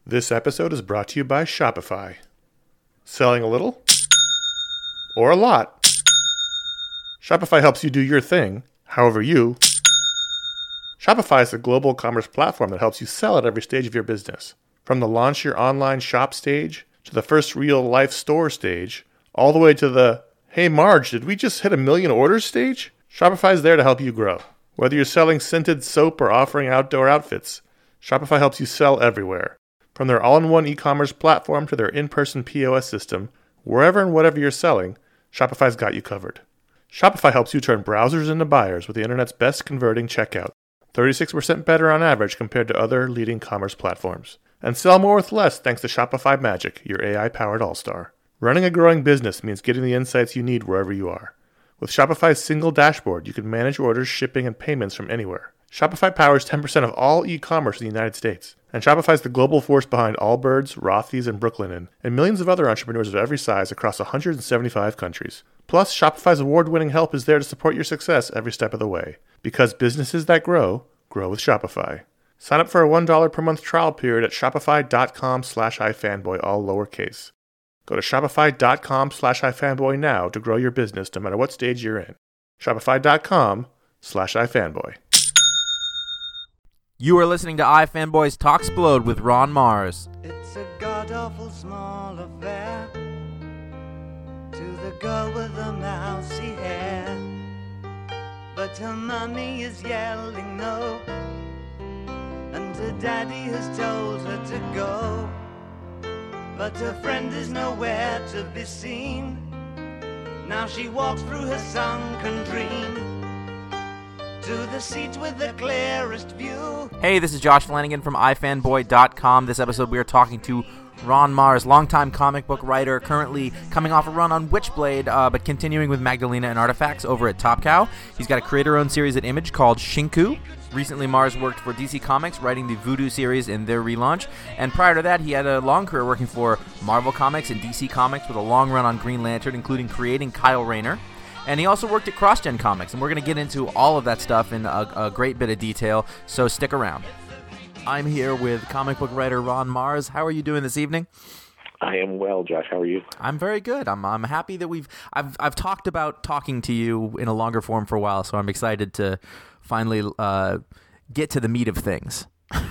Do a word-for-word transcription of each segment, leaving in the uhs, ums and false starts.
This episode is brought to you by Shopify. Selling a little? Or a lot? Shopify helps you do your thing, however you. Shopify is a global commerce platform that helps you sell at every stage of your business. From the launch your online shop stage, to the first real-life store stage, all the way to the, hey Marge, did we just hit a million orders stage? Shopify is there to help you grow. Whether you're selling scented soap or offering outdoor outfits, Shopify helps you sell everywhere. From their all-in-one e-commerce platform to their in-person P O S system, wherever and whatever you're selling, Shopify's got you covered. Shopify helps you turn browsers into buyers with the internet's best converting checkout, thirty-six percent better on average compared to other leading commerce platforms. And sell more with less thanks to Shopify Magic, your A I-powered all-star. Running a growing business means getting the insights you need wherever you are. With Shopify's single dashboard, you can manage orders, shipping, and payments from anywhere. Shopify powers ten percent of all e-commerce in the United States. And Shopify's the global force behind Allbirds, Rothy's, and Brooklinen, and millions of other entrepreneurs of every size across one hundred seventy-five countries. Plus, Shopify's award-winning help is there to support your success every step of the way. Because businesses that grow, grow with Shopify. Sign up for a one dollar per month trial period at shopify.com slash ifanboy, all lowercase. Go to shopify.com slash ifanboy now to grow your business no matter what stage you're in. Shopify.com slash ifanboy. You are listening to iFanboys Talksplode with Ron Mars. It's a god-awful small affair to the girl with the mousy hair, but her mummy is yelling no, and her daddy has told her to go, but her friend is nowhere to be seen. Now she walks through her sunken dream to the seat with the clearest view. Hey, this is Josh Flanagan from i fanboy dot com. This episode we are talking to Ron Mars, longtime comic book writer, currently coming off a run on Witchblade, uh, but continuing with Magdalena and Artifacts over at Top Cow. He's got a creator-owned series at Image called Shinku. Recently, Mars worked for D C Comics, writing the Voodoo series in their relaunch. And prior to that, he had a long career working for Marvel Comics and D C Comics with a long run on Green Lantern, including creating Kyle Rayner. And he also worked at CrossGen Comics, and we're going to get into all of that stuff in a, a great bit of detail, so stick around. I'm here with comic book writer Ron Mars. How are you doing this evening? I am well, Josh. How are you? I'm very good. I'm I'm happy that we've I've I've talked about talking to you in a longer form for a while, so I'm excited to finally uh, get to the meat of things.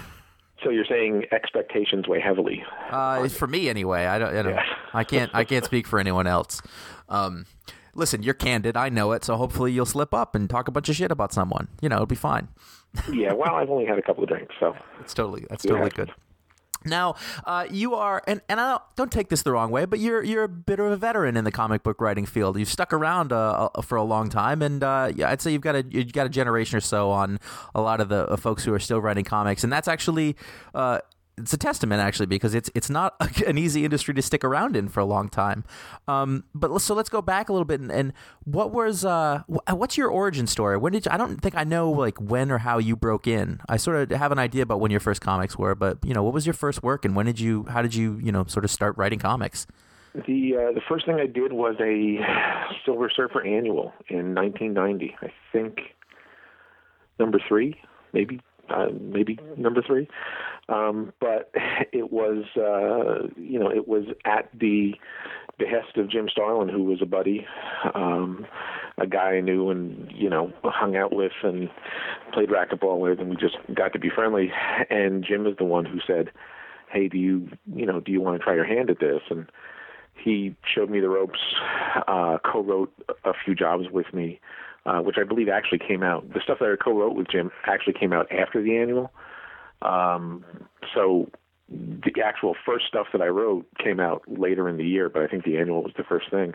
So you're saying expectations weigh heavily? Uh, for me, anyway. I don't. I, don't, yeah. I can't. I can't speak for anyone else. Um, listen, you're candid. I know it. So hopefully you'll slip up and talk a bunch of shit about someone. You know, it'll be fine. Yeah. Well, I've only had a couple of drinks, so it's totally. That's yeah. totally good. Now, uh, you are, and, and I don't, don't take this the wrong way, but you're you're a bit of a veteran in the comic book writing field. You've stuck around uh, for a long time, and uh, yeah, I'd say you've got a you've got a generation or so on a lot of the uh, folks who are still writing comics, and that's actually uh, it's a testament actually because it's it's not an easy industry to stick around in for a long time. Um, but let's, so let's go back a little bit, and, and what was uh, what's your origin story? When did you, I don't think I know like when or how you broke in. I sort of have an idea about when your first comics were, but you know, what was your first work, and when did you how did you you know sort of start writing comics? The uh, the first thing I did was a Silver Surfer annual in nineteen ninety. I think number three, maybe uh, maybe number three. Um, but it was, uh, you know, it was at the behest of Jim Starlin, who was a buddy, um, a guy I knew and, you know, hung out with and played racquetball with, and we just got to be friendly. And Jim is the one who said, hey, do you, you know, do you want to try your hand at this? And he showed me the ropes, uh, co-wrote a few jobs with me, uh, which I believe actually came out. The stuff that I co-wrote with Jim actually came out after the annual. Um, so the actual first stuff that I wrote came out later in the year, but I think the annual was the first thing.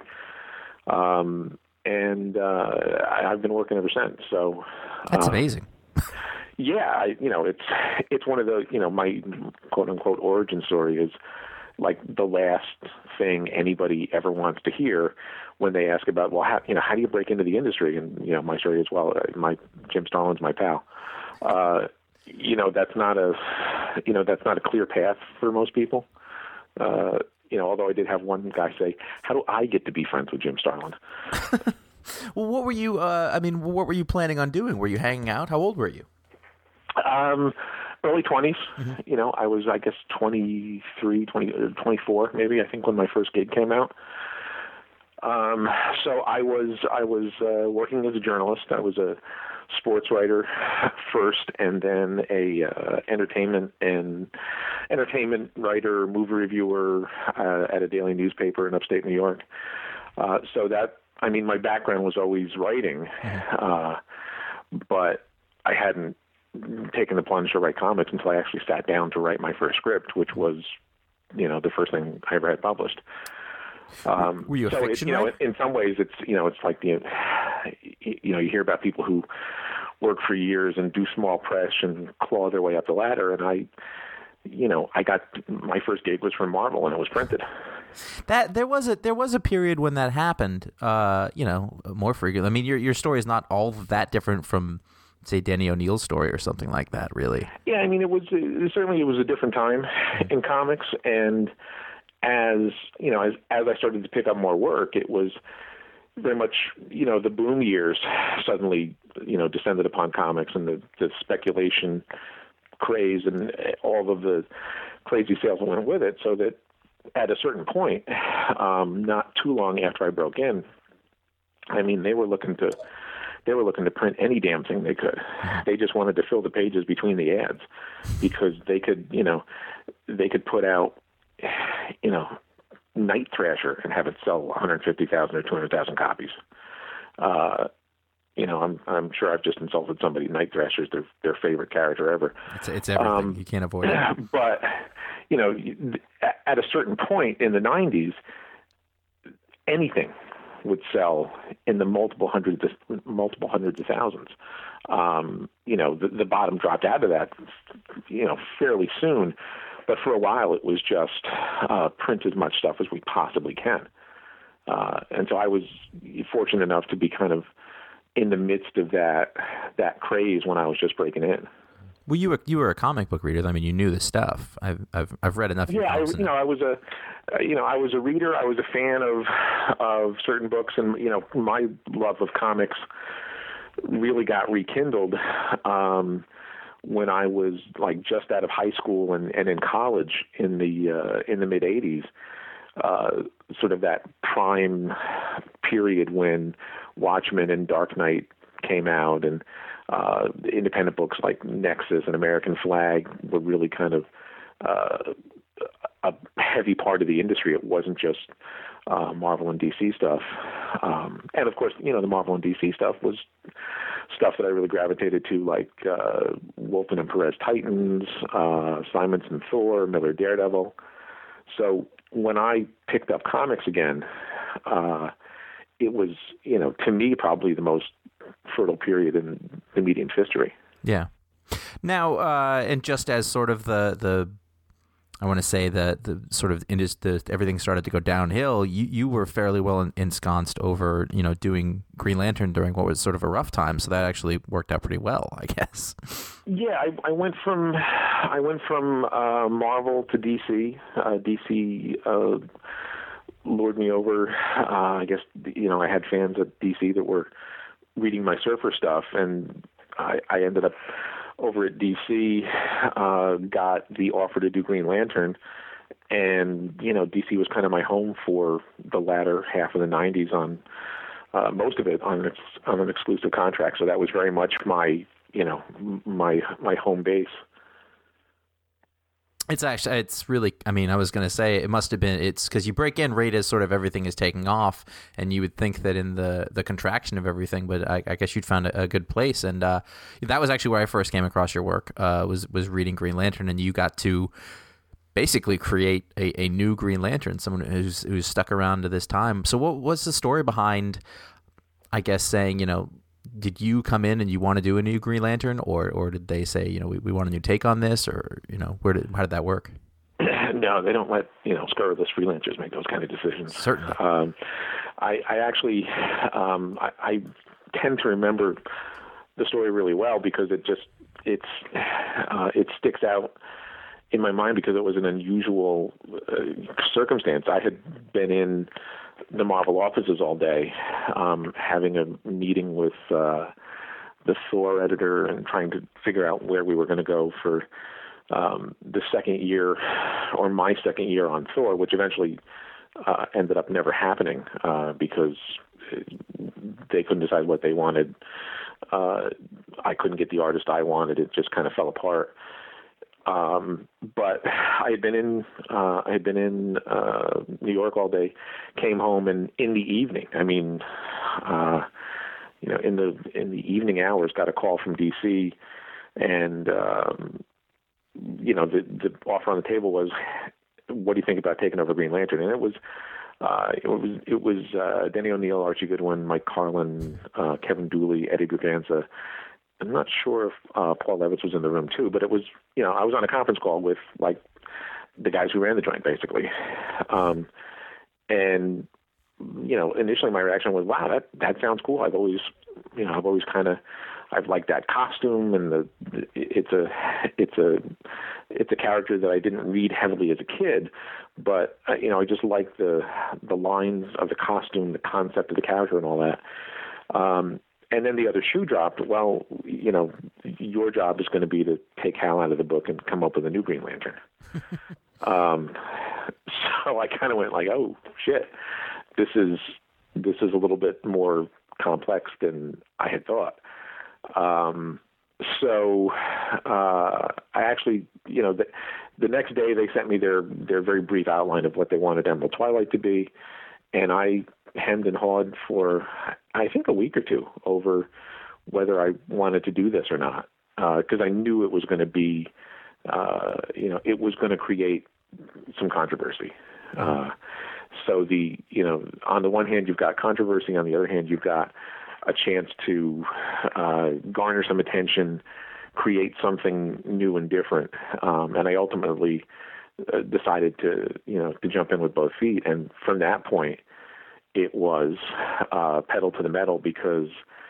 Um, and, uh, I, I've been working ever since. So that's uh, amazing. Yeah. I, you know, it's, it's one of the, you know, my quote unquote origin story is like the last thing anybody ever wants to hear when they ask about, well, how, you know, how do you break into the industry? And, you know, my story as well, my Jim Starlin's my pal. Uh, You know, that's not a, you know, that's not a clear path for most people. Uh, you know, although I did have one guy say, how do I get to be friends with Jim Starlin? Well, what were you, uh, I mean, what were you planning on doing? Were you hanging out? How old were you? Um, early twenties. Mm-hmm. You know, I was, I guess, twenty-three, twenty, twenty-four, maybe, I think, when my first gig came out. Um, so I was, I was uh, working as a journalist. I was a sports writer first, and then a uh, entertainment and entertainment writer, movie reviewer uh, at a daily newspaper in upstate New York. Uh, so that, I mean, my background was always writing, uh, but I hadn't taken the plunge to write comics until I actually sat down to write my first script, which was, you know, the first thing I ever had published. Um, Were you a so fiction it, you know, writer? in some ways, it's you know, it's like the, you know, you hear about people who work for years and do small press and claw their way up the ladder, and I, you know, I got my first gig was from Marvel, and it was printed. That there was a there was a period when that happened. Uh, you know, more frequently. I mean, your your story is not all that different from, say, Danny O'Neill's story or something like that, really. Yeah, I mean, it was it, certainly it was a different time in comics, and as you know, as as I started to pick up more work, it was very much, you know, the boom years suddenly, you know, descended upon comics, and the, the speculation craze and all of the crazy sales that went with it, so that at a certain point, um, not too long after I broke in, I mean, they were looking to they were looking to print any damn thing they could. They just wanted to fill the pages between the ads because they could, you know, they could put out, you know, Night Thrasher and have it sell one hundred fifty thousand or two hundred thousand copies. Uh, you know, I'm I'm sure I've just insulted somebody. Night Thrasher is their their favorite character ever. It's, it's everything. Um, you can't avoid it. But you know, at a certain point in the nineties, anything would sell in the multiple hundreds, of, multiple hundreds of thousands. Um, you know, the, the bottom dropped out of that, you know, fairly soon. But for a while, it was just uh, print as much stuff as we possibly can. Uh, and so I was fortunate enough to be kind of in the midst of that that craze when I was just breaking in. Well, you were you were a comic book reader. I mean, you knew the stuff. I've I've I've read enough. Of yeah, I, you know, I was a uh, you know I was a reader. I was a fan of of certain books, and you know my love of comics really got rekindled um, when I was like just out of high school and, and in college in the uh, in the mid eighties. Uh, sort of that prime period when Watchmen and Dark Knight came out, and uh, independent books like Nexus and American Flag were really kind of uh, a heavy part of the industry. It wasn't just uh, Marvel and D C stuff. Um, and of course, you know, the Marvel and D C stuff was stuff that I really gravitated to, like uh, Wolfman and Perez Titans, uh, Simonson Thor, Miller Daredevil. So when I picked up comics again, uh, it was, you know, to me, probably the most fertile period in the medium's history. Yeah. Now, uh, and just as sort of the, the I want to say the the sort of indus- the everything started to go downhill, you, you were fairly well ensconced over, you know, doing Green Lantern during what was sort of a rough time. So that actually worked out pretty well, I guess. Yeah, I, I went from I went from uh, Marvel to D C. Uh, D C uh, lured me over. Uh, I guess, you know, I had fans at D C that were reading my Surfer stuff, and I, I ended up over at D C, uh, got the offer to do Green Lantern, and, you know, D C was kind of my home for the latter half of the nineties on, uh, most of it on, ex- on an exclusive contract. So that was very much my, you know, my, my home base. It's actually, it's really, I mean, I was going to say it must have been, it's because you break in right as sort of everything is taking off, and you would think that in the, the contraction of everything, but I, I guess you'd found a, a good place. And uh, that was actually where I first came across your work, uh, was, was reading Green Lantern, and you got to basically create a, a new Green Lantern, someone who's, who's stuck around to this time. So what was the story behind, I guess, saying, you know, did you come in and you want to do a new Green Lantern, or or did they say, you know, we, we want a new take on this, or, you know, where did how did that work? No, they don't let, you know, scurrilous freelancers make those kind of decisions. Certainly. Um, I, I actually, um, I, I tend to remember the story really well because it just, it's, uh, it sticks out in my mind because it was an unusual uh, circumstance. I had been in the Marvel offices all day, um, having a meeting with uh, the Thor editor and trying to figure out where we were going to go for um, the second year, or my second year on Thor, which eventually uh, ended up never happening uh, because they couldn't decide what they wanted. Uh, I couldn't get the artist I wanted. It just kind of fell apart. Um, but I had been in, uh, I had been in, uh, New York all day, came home, and in the evening, I mean, uh, you know, in the, in the evening hours, got a call from D C, and, um, you know, the, the offer on the table was, what do you think about taking over Green Lantern? And it was, uh, it was, it was, uh, Denny O'Neil, Archie Goodwin, Mike Carlin, uh, Kevin Dooley, Eddie Berganza. I'm not sure if uh, Paul Levitz was in the room too, but it was, you know, I was on a conference call with like the guys who ran the joint basically. Um, and, you know, initially my reaction was, wow, that, that sounds cool. I've always, you know, I've always kind of, I've liked that costume, and the, the, it's a, it's a, it's a character that I didn't read heavily as a kid, but uh, you know, I just like the, the lines of the costume, the concept of the character and all that. Um, And then the other shoe dropped. Well, you know, your job is going to be to take Hal out of the book and come up with a new Green Lantern. um, so I kind of went like, oh shit, this is this is a little bit more complex than I had thought. Um, so uh, I actually, you know, the, the next day they sent me their their very brief outline of what they wanted Emerald Twilight to be, and I hemmed and hawed for, I think, a week or two over whether I wanted to do this or not, because uh, I knew it was going to be, uh, you know, it was going to create some controversy. Uh, so the, you know, on the one hand, you've got controversy. On the other hand, you've got a chance to uh, garner some attention, create something new and different. Um, and I ultimately uh, decided to, you know, to jump in with both feet. And from that point, it was uh, pedal to the metal, because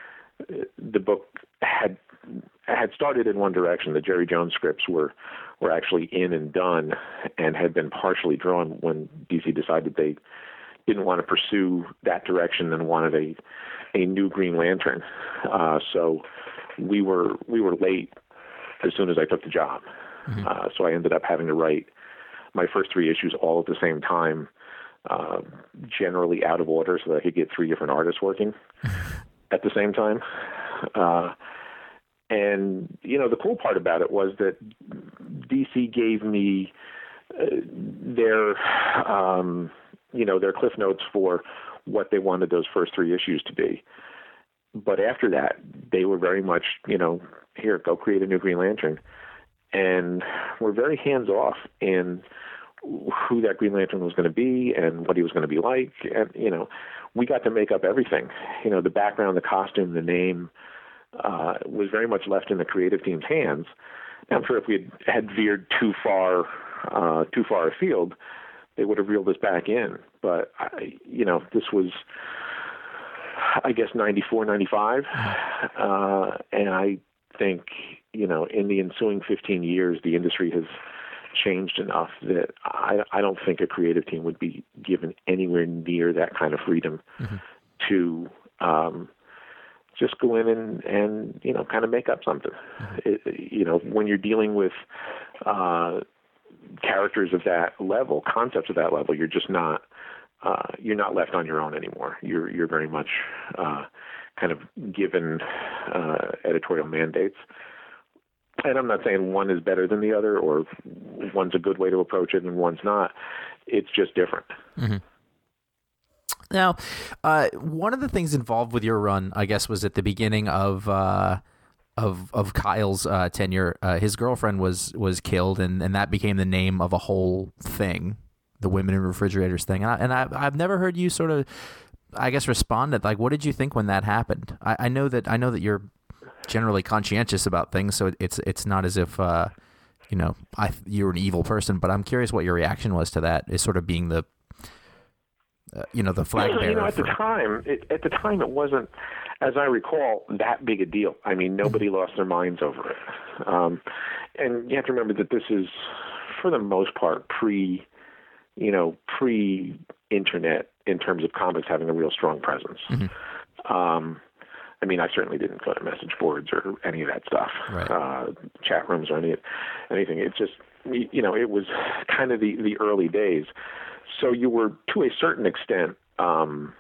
the book had had started in one direction. The Jerry Jones scripts were were actually in and done, and had been partially drawn when D C decided they didn't want to pursue that direction and wanted a a new Green Lantern. Uh, so we were we were late as soon as I took the job. Mm-hmm. Uh, so I ended up having to write my first three issues all at the same time. Uh, generally out of order, so that I could get three different artists working at the same time. Uh, and, you know, the cool part about it was that D C gave me uh, their, um, you know, their cliff notes for what they wanted those first three issues to be. But after that, they were very much, you know, here, go create a new Green Lantern. And we're very hands-off in who that Green Lantern was going to be and what he was going to be like. And, you know, we got to make up everything. You know, the background, the costume, the name uh, was very much left in the creative team's hands. I'm sure if we had, had veered too far, uh, too far afield, they would have reeled us back in. But, I, you know, this was, I guess, ninety-four, ninety-five. Uh, and I think, you know, in the ensuing fifteen years, the industry has changed enough that I, I don't think a creative team would be given anywhere near that kind of freedom mm-hmm. to um, just go in and, and, you know, kind of make up something. Mm-hmm. It, you know, when you're dealing with uh, characters of that level, concepts of that level, you're just not, uh, you're not left on your own anymore. You're, you're very much uh, kind of given uh, editorial mandates. And I'm not saying one is better than the other, or one's a good way to approach it and one's not. It's just different. Mm-hmm. Now, uh, one of the things involved with your run, I guess, was at the beginning of uh, of of Kyle's uh, tenure. Uh, his girlfriend was was killed, and, and that became the name of a whole thing, the women in refrigerators thing. And, I, and I, I've never heard you sort of, I guess, respond. Like, what did you think when that happened? I, I know that I know that you're generally conscientious about things, so it's it's not as if uh, you know I you're an evil person. But I'm curious what your reaction was to that, is sort of being the uh, you know the flag bearer. You know, at for... the time, it, at the time, it wasn't, as I recall, that big a deal. I mean, nobody lost their minds over it. Um, and you have to remember that this is, for the most part, pre, you know, pre-internet in terms of comics having a real strong presence. Mm-hmm. Um, I mean, I certainly didn't go to message boards or any of that stuff, Right. uh, chat rooms or any anything. It's just, you know, it was kind of the, the early days. So you were, to a certain extent, um,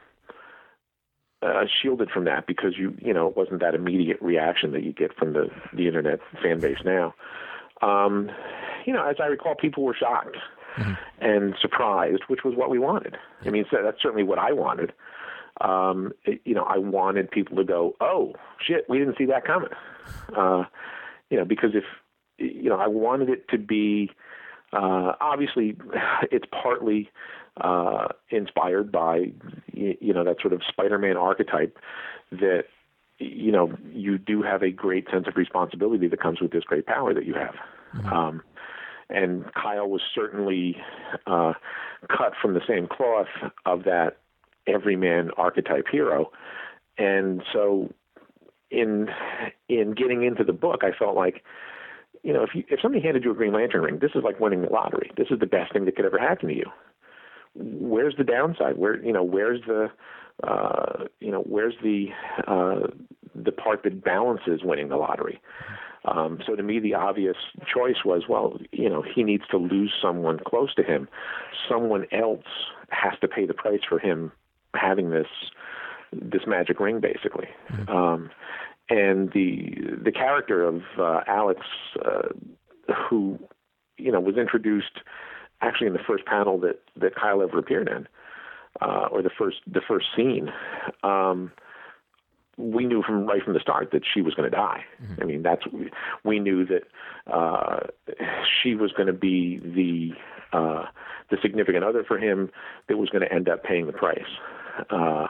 uh, shielded from that because you, you know, it wasn't that immediate reaction that you get from the, the internet fan base now. Um, you know, as I recall, people were shocked mm-hmm. and surprised, which was what we wanted. I mean, so that's certainly what I wanted. Um, it, you know, I wanted people to go, oh, shit, we didn't see that coming. Uh, you know, because if, you know, I wanted it to be, uh, obviously it's partly uh, inspired by, you, you know, that sort of Spider-Man archetype that, you know, you do have a great sense of responsibility that comes with this great power that you have. Mm-hmm. Um, and Kyle was certainly uh, cut from the same cloth of that everyman archetype hero. And so in in getting into the book, I felt like, you know, if you, if somebody handed you a Green Lantern ring, this is like winning the lottery. This is the best thing that could ever happen to you. Where's the downside? Where, you know, where's the, uh, you know, where's the, uh, the part that balances winning the lottery? Um, so to me, the obvious choice was, well, you know, he needs to lose someone close to him. Someone else has to pay the price for him having this this magic ring, basically. Mm-hmm. Um, and the the character of uh, Alex, uh, who, you know, was introduced actually in the first panel that, that Kyle ever appeared in, uh, or the first the first scene, um, we knew from right from the start that she was going to die. Mm-hmm. I mean, that's we knew that uh, she was going to be the uh, the significant other for him that was going to end up paying the price. Uh,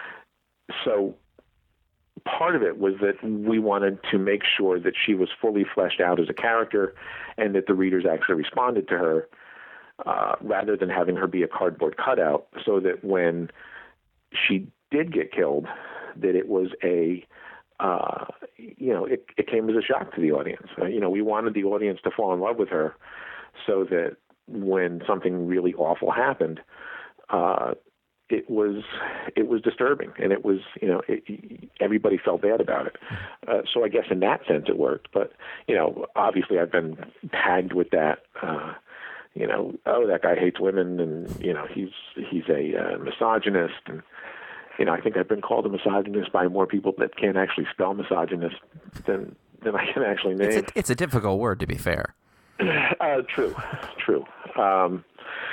so part of it was that we wanted to make sure that she was fully fleshed out as a character and that the readers actually responded to her uh, rather than having her be a cardboard cutout, so that when she did get killed, that it was a, uh, you know, it, it came as a shock to the audience. Uh, you know, we wanted the audience to fall in love with her so that when something really awful happened, uh, it was it was disturbing, and it was, you know, it, everybody felt bad about it. Uh, so I guess in that sense it worked. But, you know, obviously I've been tagged with that, uh, you know, oh, that guy hates women, and, you know, he's he's a uh, misogynist, and, you know, I think I've been called a misogynist by more people that can't actually spell misogynist than than I can actually name. It's a, it's a difficult word, to be fair. Uh, true, true. Um,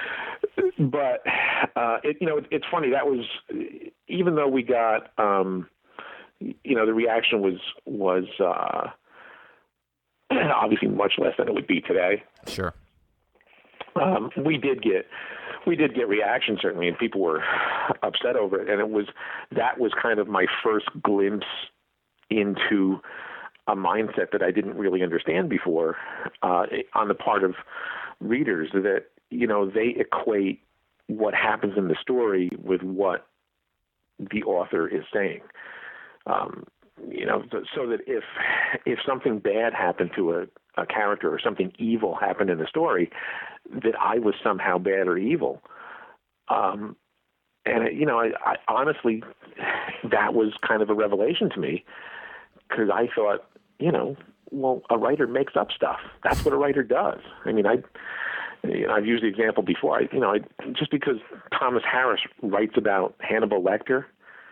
but uh, it, you know, it, it's funny. That was, even though we got, um, you know, the reaction was was uh, obviously much less than it would be today. Sure. Um, we did get. We did get reaction, certainly, and people were upset over it. And it was, that was kind of my first glimpse into a mindset that I didn't really understand before, uh, on the part of readers, that, you know, they equate what happens in the story with what the author is saying. Um, you know, so that if, if something bad happened to a, a character or something evil happened in the story, that I was somehow bad or evil. Um, and, you know, I, I honestly, that was kind of a revelation to me, because I thought, you know, well, a writer makes up stuff. That's what a writer does. I mean, I, you know, I've used the example before. I, you know, I, just because Thomas Harris writes about Hannibal Lecter,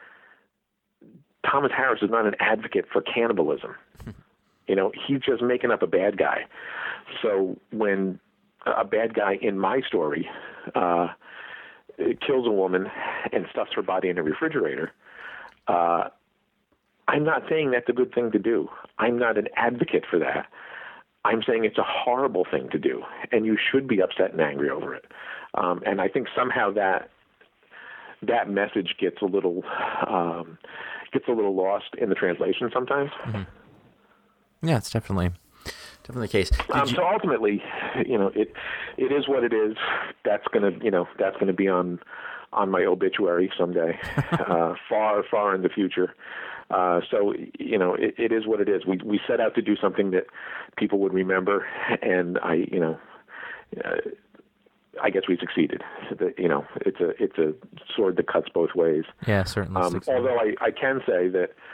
Thomas Harris is not an advocate for cannibalism. You know, he's just making up a bad guy. So when a bad guy in my story uh, kills a woman and stuffs her body in a refrigerator, uh, I'm not saying that's a good thing to do. I'm not an advocate for that. I'm saying it's a horrible thing to do, and you should be upset and angry over it. Um, and I think somehow that that message gets a little um, gets a little lost in the translation sometimes. Mm-hmm. Yeah, it's definitely definitely the case. Um, you... So ultimately, you know, it it is what it is. That's gonna, you know, that's gonna be on on my obituary someday, uh, far far in the future. Uh, so, you know, it, it is what it is. We we set out to do something that people would remember, and I, you know, uh, I guess we succeeded. The, you know, it's a it's a sword that cuts both ways. Yeah, certainly. Um, although I, I can say that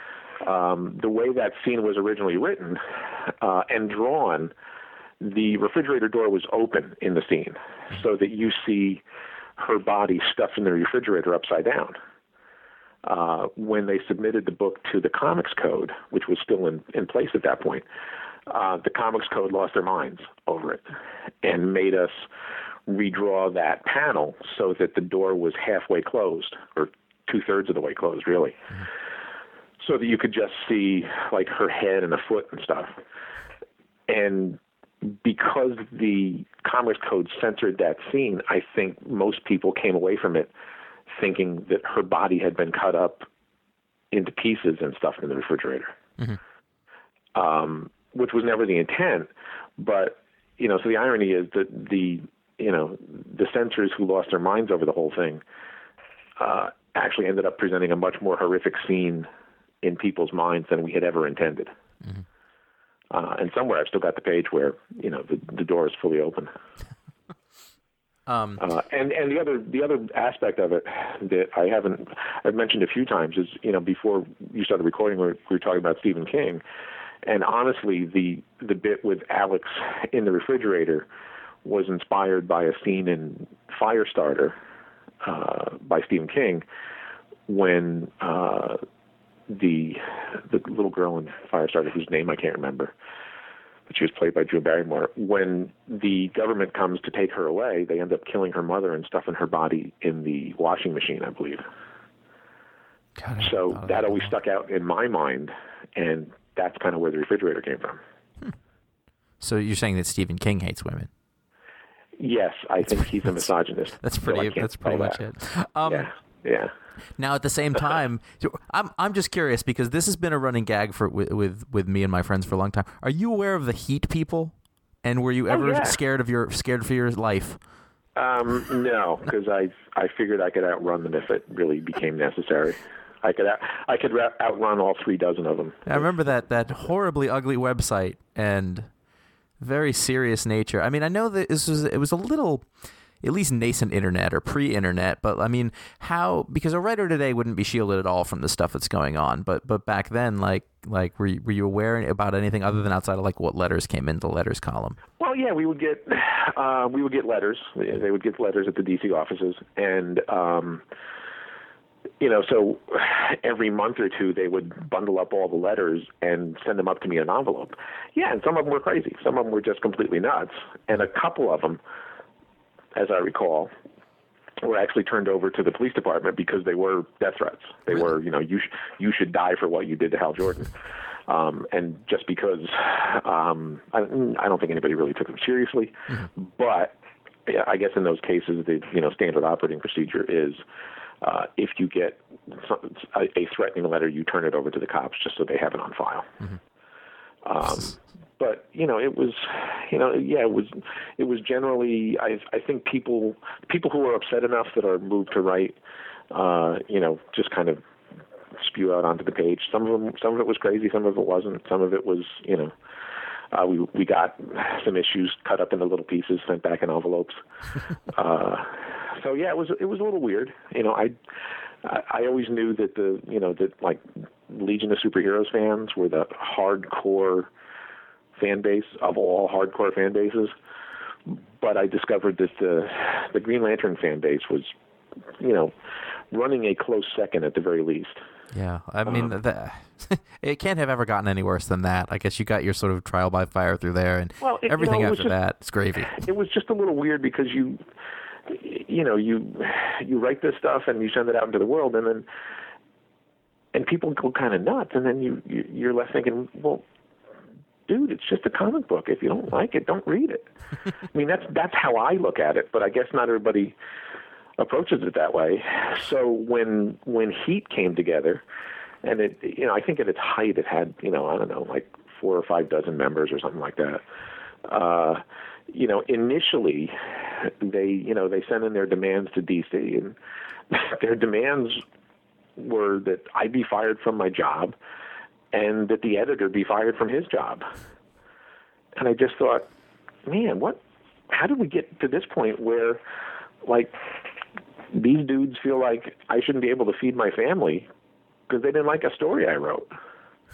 um, the way that scene was originally written uh, and drawn, the refrigerator door was open in the scene so that you see her body stuffed in the refrigerator upside down. Uh, when they submitted the book to the Comics Code, which was still in, in place at that point, uh, the Comics Code lost their minds over it and made us redraw that panel so that the door was halfway closed, or two-thirds of the way closed, really, mm-hmm. so that you could just see, like, her head and a foot and stuff. And because the Comics Code censored that scene, I think most people came away from it thinking that her body had been cut up into pieces and stuffed in the refrigerator, mm-hmm. um, which was never the intent. But, you know, so the irony is that the, you know, the censors who lost their minds over the whole thing uh, actually ended up presenting a much more horrific scene in people's minds than we had ever intended. Mm-hmm. Uh, and somewhere I've still got the page where, you know, the, the door is fully open. Um, uh, and, and the other the other aspect of it that I haven't I've mentioned a few times is, you know, before you started recording, we were, we were talking about Stephen King, and honestly, the the bit with Alex in the refrigerator was inspired by a scene in Firestarter uh, by Stephen King when uh, the the little girl in Firestarter, whose name I can't remember, but she was played by Drew Barrymore. When the government comes to take her away, they end up killing her mother and stuffing her body in the washing machine, I believe. God, so that always stuck out in my mind, and that's kind of where the refrigerator came from. Hmm. So you're saying that Stephen King hates women? Yes, I think he's a misogynist. That's pretty. So that's pretty much that. it. Um, yeah. Yeah. Now, at the same time, I'm I'm just curious because this has been a running gag for with, with with me and my friends for a long time. Are you aware of the Heat people? And were you ever oh, yeah. scared of your scared for your life? Um, no, because I I figured I could outrun them if it really became necessary. I could out, I could outrun all three dozen of them. I remember that that horribly ugly website and very serious nature. I mean, I know that this was it was a little. At least nascent internet or pre-internet, but I mean, how? Because a writer today wouldn't be shielded at all from the stuff that's going on. But but back then, like like were you, were you aware about anything other than outside of like what letters came into the letters column? Well, yeah, we would get uh, we would get letters. They would get letters at the D C offices, and um, you know, so every month or two they would bundle up all the letters and send them up to me in an envelope. Yeah, and some of them were crazy. Some of them were just completely nuts, and a couple of them, as I recall, were actually turned over to the police department because they were death threats. They really? were, you know, you sh- you should die for what you did to Hal Jordan. Um, and just because um, I, I don't think anybody really took them seriously, mm-hmm. but yeah, I guess in those cases, the you know standard operating procedure is uh, if you get some, a, a threatening letter, you turn it over to the cops just so they have it on file. Mm-hmm. Um, But, you know, it was, you know, yeah, it was, it was generally, I I think people, people who are upset enough that are moved to write, uh, you know, just kind of spew out onto the page. Some of them, some of it was crazy, some of it wasn't. Some of it was, you know, uh, we we got some issues cut up into little pieces, sent back in envelopes. uh, so yeah, it was it was a little weird. You know, I I always knew that the, you know, that like Legion of Superheroes fans were the hardcore fan base of all hardcore fan bases, but I discovered that the the Green Lantern fan base was, you know, running a close second at the very least. Yeah, I mean, um, the, it can't have ever gotten any worse than that. I guess you got your sort of trial by fire through there, and well, it, everything you know, after just, that, it's gravy. It was just a little weird because you, you know, you you write this stuff and you send it out into the world, and then and people go kind of nuts, and then you, you you're left thinking, well, dude, it's just a comic book. If you don't like it, don't read it. I mean, that's that's how I look at it, but I guess not everybody approaches it that way. So when when Heat came together, and it, you know, I think at its height it had, you know, I don't know, like four or five dozen members or something like that. Uh, you know, initially they, you know, they sent in their demands to D C, and their demands were that I be fired from my job, and that the editor be fired from his job. And I just thought, man, what? How did we get to this point where, like, these dudes feel like I shouldn't be able to feed my family because they didn't like a story I wrote?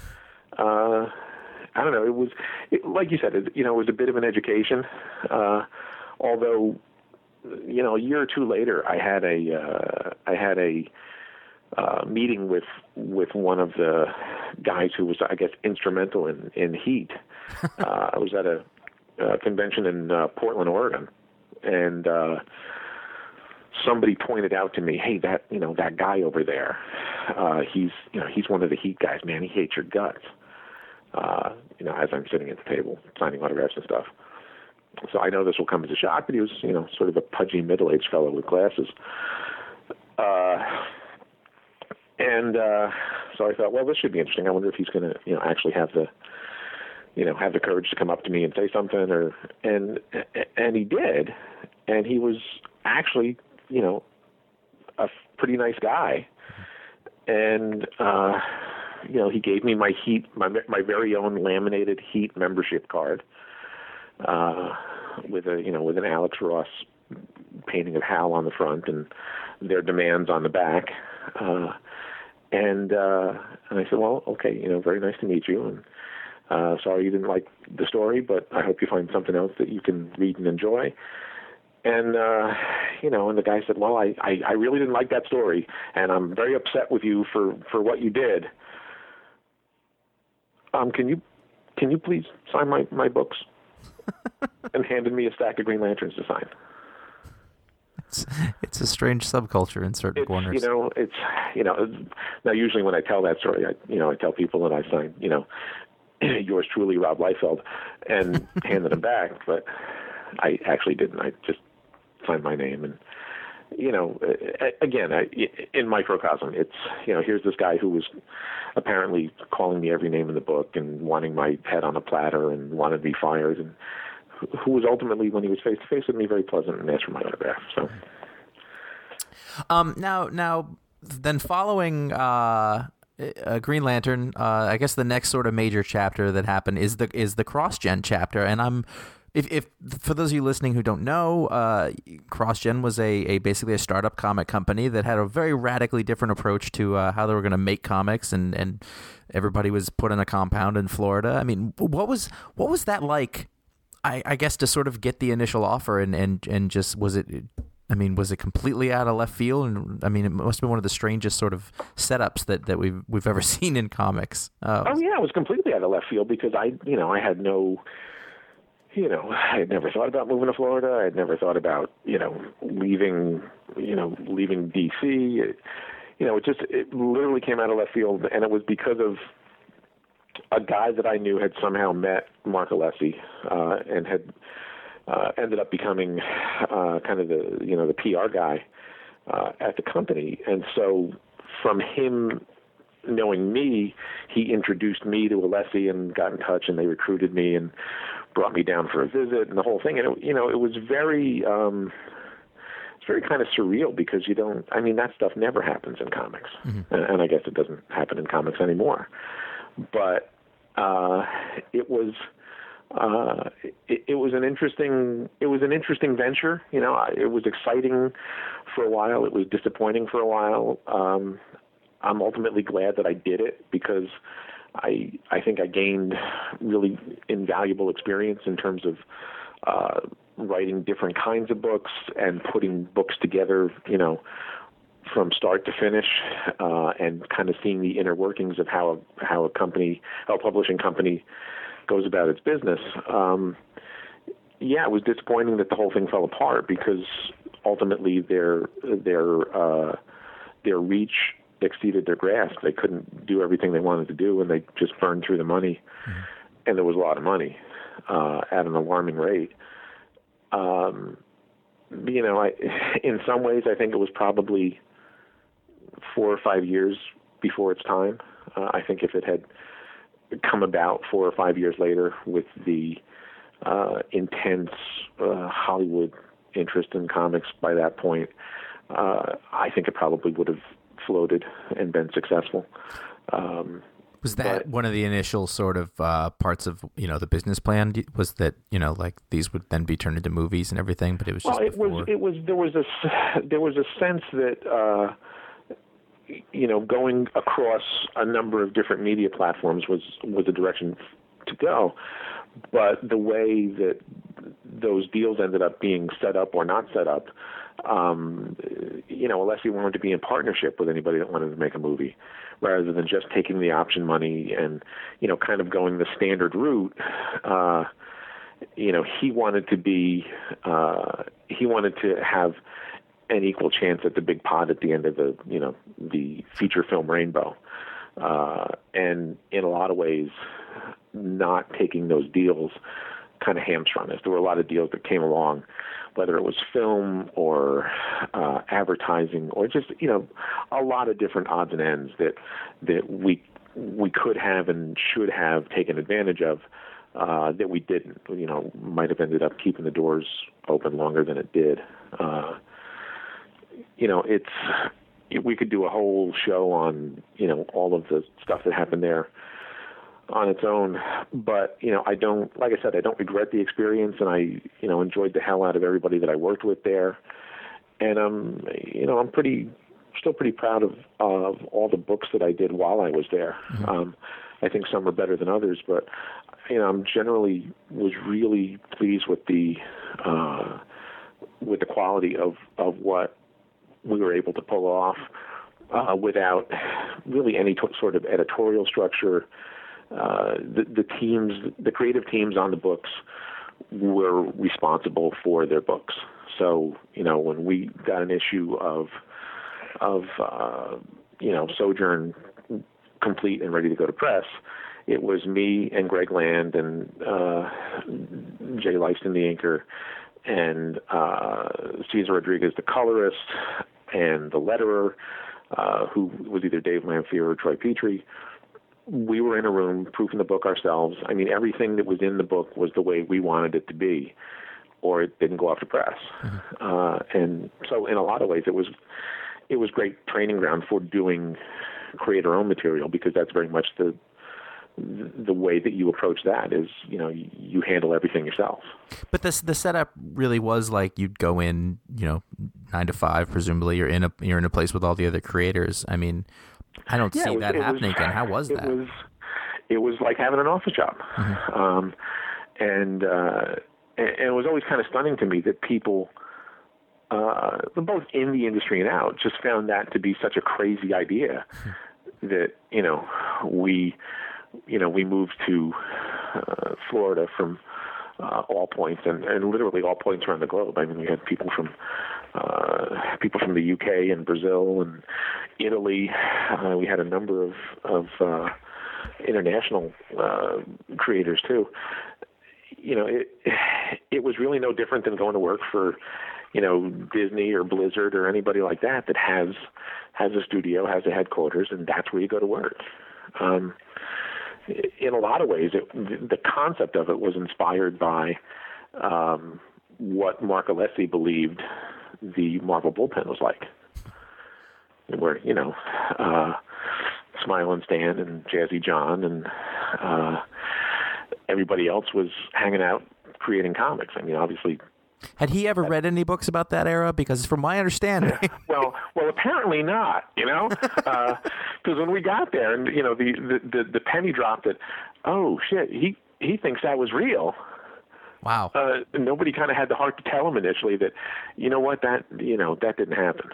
uh, I don't know. It was, it, like you said, it, you know, it was a bit of an education. Uh, although, you know, a year or two later, I had a, uh, I had a uh, meeting with with one of the guys who was, I guess, instrumental in in Heat. uh, I was at a, a convention in uh, Portland, Oregon, and uh, somebody pointed out to me, "Hey, that you know that guy over there, uh, he's you know he's one of the Heat guys. Man, he hates your guts." Uh, you know, as I'm sitting at the table signing autographs and stuff. So I know this will come as a shock, but he was, you know, sort of a pudgy middle-aged fellow with glasses. Uh, and uh, so I thought, well, this should be interesting. I wonder if he's going to, you know, actually have the, you know, have the courage to come up to me and say something. Or and and he did, and he was actually, you know, a pretty nice guy. And uh, you know, he gave me my Heat, my my very own laminated Heat membership card, uh, with a you know with an Alex Ross painting of Hal on the front and their demands on the back, uh, and uh, and I said, well, okay, you know, very nice to meet you, and uh, sorry you didn't like the story, but I hope you find something else that you can read and enjoy. And, uh, you know, and the guy said, well, I, I, I really didn't like that story, and I'm very upset with you for, for what you did. Um, can you can you please sign my, my books? And handed me a stack of Green Lanterns to sign. It's, it's a strange subculture in certain it's, corners. You know, it's, you know, now usually when I tell that story, I, you know, I tell people that I signed, you know, yours truly, Rob Liefeld, and handed them back, but I actually didn't. I just signed my name, and you know, again, I, in microcosm, it's you know, here's this guy who was apparently calling me every name in the book and wanting my head on a platter and wanted me fired, and who was ultimately, when he was face to face with me, very pleasant and asked for my autograph. So, um, now, now, then following uh, uh, Green Lantern, uh, I guess the next sort of major chapter that happened is the is the CrossGen chapter, and I'm. If, if for those of you listening who don't know, uh, CrossGen was a, a basically a startup comic company that had a very radically different approach to uh, how they were going to make comics, and, and everybody was put in a compound in Florida. I mean, what was what was that like? I, I guess to sort of get the initial offer and, and, and just was it? I mean, was it completely out of left field? And I mean, it must have been one of the strangest sort of setups that, that we've we've ever seen in comics. Uh, oh yeah, it was completely out of left field because I you know I had no. You know, I had never thought about moving to Florida. I had never thought about, you know, leaving, you know, leaving D C. It, you know, it just, it literally came out of left field. And it was because of a guy that I knew had somehow met Mark Alessi, uh, and had uh, ended up becoming uh, kind of the, you know, the P R guy uh, at the company. And so from him knowing me, he introduced me to Alessi and got in touch, and they recruited me and brought me down for a visit and the whole thing. And, it, you know, it was very, um, it's very kind of surreal because you don't, I mean, that stuff never happens in comics. Mm-hmm. And, and I guess it doesn't happen in comics anymore. But uh, it was, uh, it, it was an interesting, it was an interesting venture. You know, I, it was exciting for a while. It was disappointing for a while. Um, I'm ultimately glad that I did it because I I think I gained really invaluable experience in terms of uh, writing different kinds of books and putting books together, you know, from start to finish, uh, and kind of seeing the inner workings of how a, how a company, how a publishing company goes about its business. Um, yeah, it was disappointing that the whole thing fell apart because ultimately their their uh, their reach exceeded their grasp. They couldn't do everything they wanted to do, and they just burned through the money. Mm-hmm. And there was a lot of money uh, at an alarming rate. Um, you know, I, in some ways, I think it was probably four or five years before its time. Uh, I think if it had come about four or five years later with the uh, intense uh, Hollywood interest in comics by that point, uh, I think it probably would have floated and been successful. Um, was that but, one of the initial sort of uh, parts of, you know, the business plan? Was that, you know, like these would then be turned into movies and everything? But it was just well, it before. was it was there was a there was a sense that uh, you know, going across a number of different media platforms was was the direction to go. But the way that those deals ended up being set up or not set up, um, you know, Alessi wanted to be in partnership with anybody that wanted to make a movie, rather than just taking the option money and, you know, kind of going the standard route. Uh, you know, he wanted to be, uh, he wanted to have an equal chance at the big pot at the end of the, you know, the feature film rainbow. Uh, and in a lot of ways, not taking those deals kind of hamstrung us. There were a lot of deals that came along, whether it was film or uh, advertising or just, you know, a lot of different odds and ends that that we we could have and should have taken advantage of uh, that we didn't. You know, might have ended up keeping the doors open longer than it did. Uh, you know, it's we could do a whole show on, you know, all of the stuff that happened there on its own, but, you know, I don't, like I said, I don't regret the experience, and I, you know, enjoyed the hell out of everybody that I worked with there. And, um, you know, I'm pretty, still pretty proud of, of all the books that I did while I was there. Mm-hmm. Um, I think some are better than others, but, you know, I'm generally was really pleased with the, uh, with the quality of, of what we were able to pull off, uh, without really any t- sort of editorial structure. Uh, the, the teams, the creative teams on the books were responsible for their books. So, you know, when we got an issue of, of, uh, you know, Sojourn complete and ready to go to press, it was me and Greg Land and, uh, Jay Leiston, the inker, and, uh, Cesar Rodriguez, the colorist, and the letterer, uh, who was either Dave Lamphere or Troy Petrie. We were in a room proofing the book ourselves. I mean, everything that was in the book was the way we wanted it to be, or it didn't go off to press. Mm-hmm. Uh, and so in a lot of ways, it was it was great training ground for doing creator-owned material, because that's very much the the way that you approach that is, you know, you, you handle everything yourself. But this the setup really was like you'd go in, you know, nine to five, presumably you're in a you're in a place with all the other creators. I mean, I don't yeah, see was, that happening was, again. How was it that? Was, it was like having an office job. Mm-hmm. Um, and, uh, and it was always kind of stunning to me that people, uh, both in the industry and out, just found that to be such a crazy idea mm-hmm. that, you know, we, you know, we moved to uh, Florida from uh, all points, and, and literally all points around the globe. I mean, we had people from uh, people from the U K and Brazil and Italy. Uh, we had a number of of uh, international uh, creators too. You know, it it was really no different than going to work for, you know, Disney or Blizzard or anybody like that that has has a studio, has a headquarters, and that's where you go to work. Um, in a lot of ways, it, the concept of it was inspired by um, what Mark Alessi believed the Marvel bullpen was like, where, you know, uh, Smile and Stan and Jazzy John and uh, everybody else was hanging out creating comics. I mean, obviously. Had he ever read any books about that era? Because from my understanding, well, well, apparently not. You know, because uh, when we got there, and you know, the, the the the penny dropped that, oh shit, he he thinks that was real. Wow. Uh, nobody kind of had the heart to tell him initially that, you know what, that you know that didn't happen.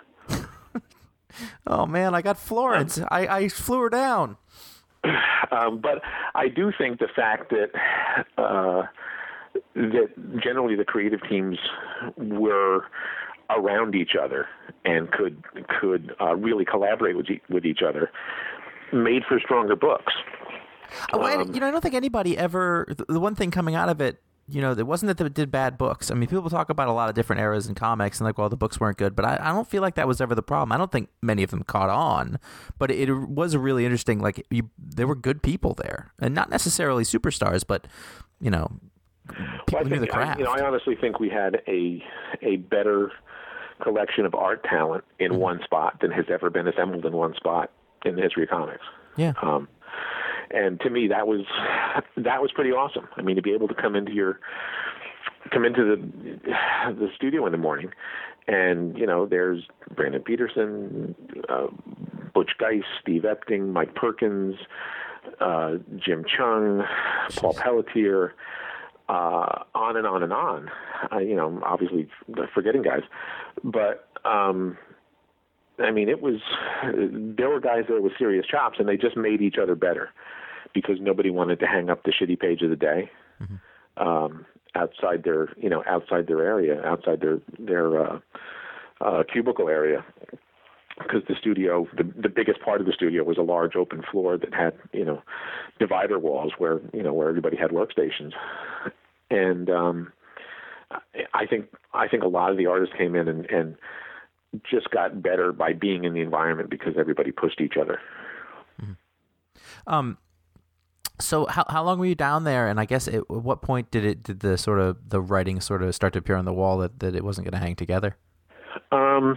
Oh man, I got Florence. Um, I I flew her down. Um, but I do think the fact that. Uh, that generally the creative teams were around each other and could could uh, really collaborate with e- with each other made for stronger books. Oh, um, you know, I don't think anybody ever. The one thing coming out of it, you know, it wasn't that they did bad books. I mean, people talk about a lot of different eras in comics and like, well, the books weren't good, but I, I don't feel like that was ever the problem. I don't think many of them caught on, but it, it was a really interesting. Like, you, there were good people there, and not necessarily superstars, but you know. People well, I knew think, the craft. I, you know, I honestly think we had a a better collection of art talent in mm-hmm. one spot than has ever been assembled in one spot in the history of comics. Yeah. Um, and to me, that was that was pretty awesome. I mean, to be able to come into your come into the the studio in the morning, and you know, there's Brandon Peterson, uh, Butch Geist, Steve Epting, Mike Perkins, uh, Jim Chung, Paul Pelletier, uh, on and on and on. Uh, you know, obviously forgetting guys, but um, I mean, it was there were guys there with serious chops, and they just made each other better because nobody wanted to hang up the shitty page of the day mm-hmm. um, outside their you know outside their area, outside their their uh, uh, cubicle area. Because the studio, the the biggest part of the studio was a large open floor that had, you know, divider walls where, you know, where everybody had workstations. And um, I think I think a lot of the artists came in and, and just got better by being in the environment because everybody pushed each other. Mm-hmm. Um. So how how long were you down there? And I guess at what point did it did the sort of the writing sort of start to appear on the wall that, that it wasn't going to hang together? Um.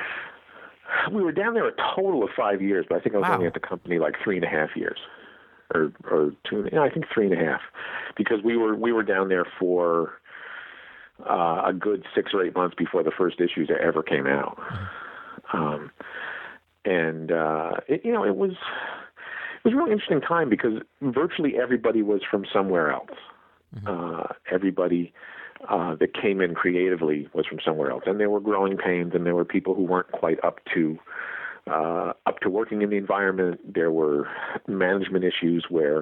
We were down there a total of five years, but I think I was wow. only at the company like three and a half years, or or two. You know, I think three and a half, because we were we were down there for uh, a good six or eight months before the first issues ever came out, um, and uh, it, you know it was it was a really interesting time because virtually everybody was from somewhere else. Mm-hmm. Uh, everybody. Uh, that came in creatively was from somewhere else, and there were growing pains, and there were people who weren't quite up to uh, up to working in the environment. There were management issues where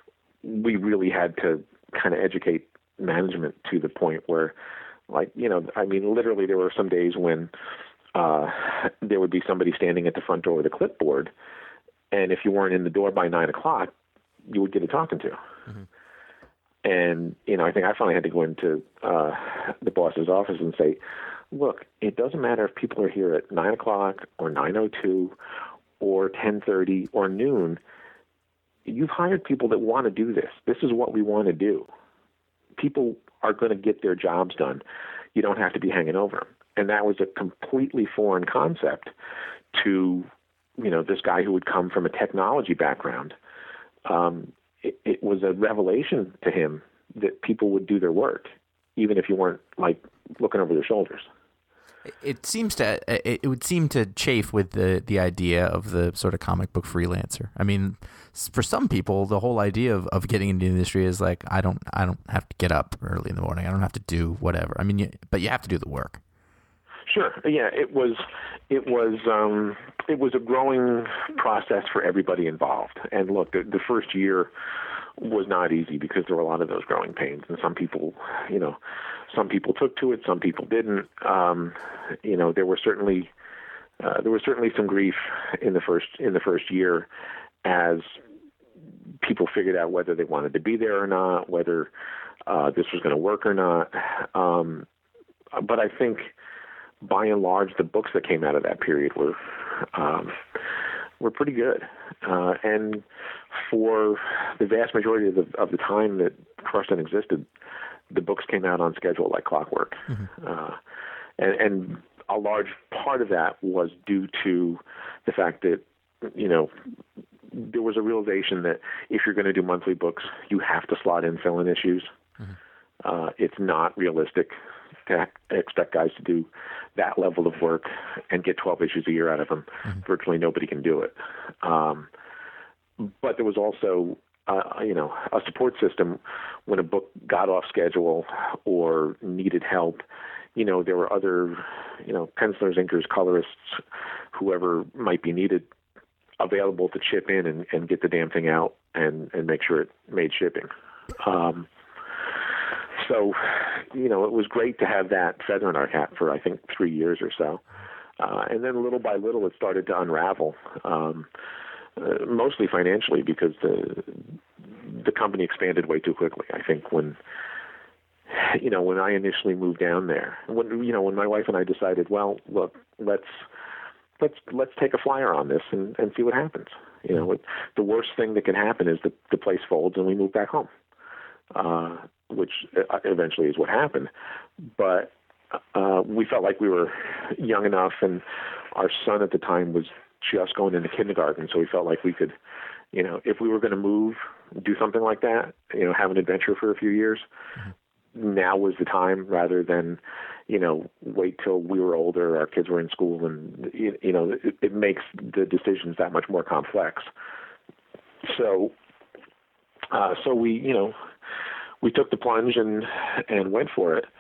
we really had to kind of educate management to the point where, like, you know, I mean, literally, there were some days when uh, there would be somebody standing at the front door with a clipboard, and if you weren't in the door by nine o'clock, you would get a talking to. Mm-hmm. And, you know, I think I finally had to go into uh, the boss's office and say, look, it doesn't matter if people are here at nine o'clock or nine oh two or ten thirty or noon. You've hired people that want to do this. This is what we want to do. People are going to get their jobs done. You don't have to be hanging over them. And that was a completely foreign concept to, you know, this guy who would come from a technology background. Um It, it was a revelation to him that people would do their work, even if you weren't like looking over their shoulders. It seems to it would seem to chafe with the, the idea of the sort of comic book freelancer. I mean, for some people, the whole idea of, of getting into the industry is like, I don't I don't have to get up early in the morning. I don't have to do whatever. I mean, you, but you have to do the work. Sure. Yeah, it was it was um, it was a growing process for everybody involved. And look, the, the first year was not easy because there were a lot of those growing pains, and some people, you know, some people took to it, some people didn't. Um, you know, there were certainly uh, there was certainly some grief in the first in the first year as people figured out whether they wanted to be there or not, whether uh, this was going to work or not. Um, but I think, by and large, the books that came out of that period were um, were pretty good. Uh, and for the vast majority of the, of the time that Crushed existed, the books came out on schedule like clockwork. Mm-hmm. Uh, and, and a large part of that was due to the fact that, you know, there was a realization that if you're going to do monthly books, you have to slot in fill-in issues. Mm-hmm. Uh, it's not realistic to expect guys to do that level of work and get twelve issues a year out of them. Mm-hmm. Virtually nobody can do it. Um, but there was also, uh, you know, a support system when a book got off schedule or needed help. You know, there were other, you know, pencilers, inkers, colorists, whoever might be needed, available to chip in and, and get the damn thing out and, and make sure it made shipping. Um, So, you know, it was great to have that feather in our cap for, I think, three years or so. Uh, and then little by little, it started to unravel, um, uh, mostly financially because the the company expanded way too quickly. I think when, you know, when I initially moved down there, when, you know, when my wife and I decided, well, look, let's let's let's take a flyer on this and, and see what happens. You know, it, the worst thing that can happen is the, the place folds and we move back home. Uh, which eventually is what happened. But uh, we felt like we were young enough, and our son at the time was just going into kindergarten, so we felt like we could, you know, if we were going to move, do something like that, you know, have an adventure for a few years, mm-hmm. now was the time rather than, you know, wait till we were older, our kids were in school, and you, you know, it, it makes the decisions that much more complex. So, uh, so we, you know, we took the plunge and and went for it,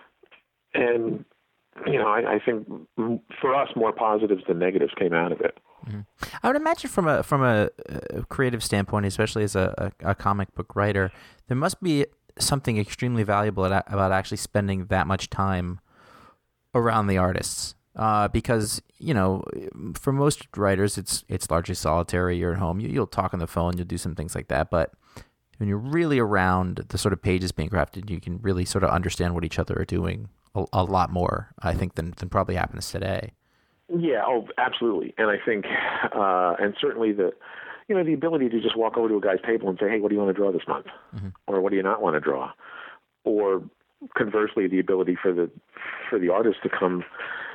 and you know, I, I think for us, more positives than negatives came out of it. Mm-hmm. I would imagine from a from a, a creative standpoint, especially as a, a, a comic book writer, there must be something extremely valuable at, about actually spending that much time around the artists. Uh, because, you know, for most writers, it's it's largely solitary. You're at home. You, you'll talk on the phone. You'll do some things like that. But when you're really around the sort of pages being crafted, you can really sort of understand what each other are doing a, a lot more, I think, than, than probably happens today. Yeah, oh, absolutely. And I think, uh, and certainly the, you know, the ability to just walk over to a guy's table and say, hey, what do you want to draw this month? Mm-hmm. Or what do you not want to draw? Or conversely, the ability for the, for the artist to come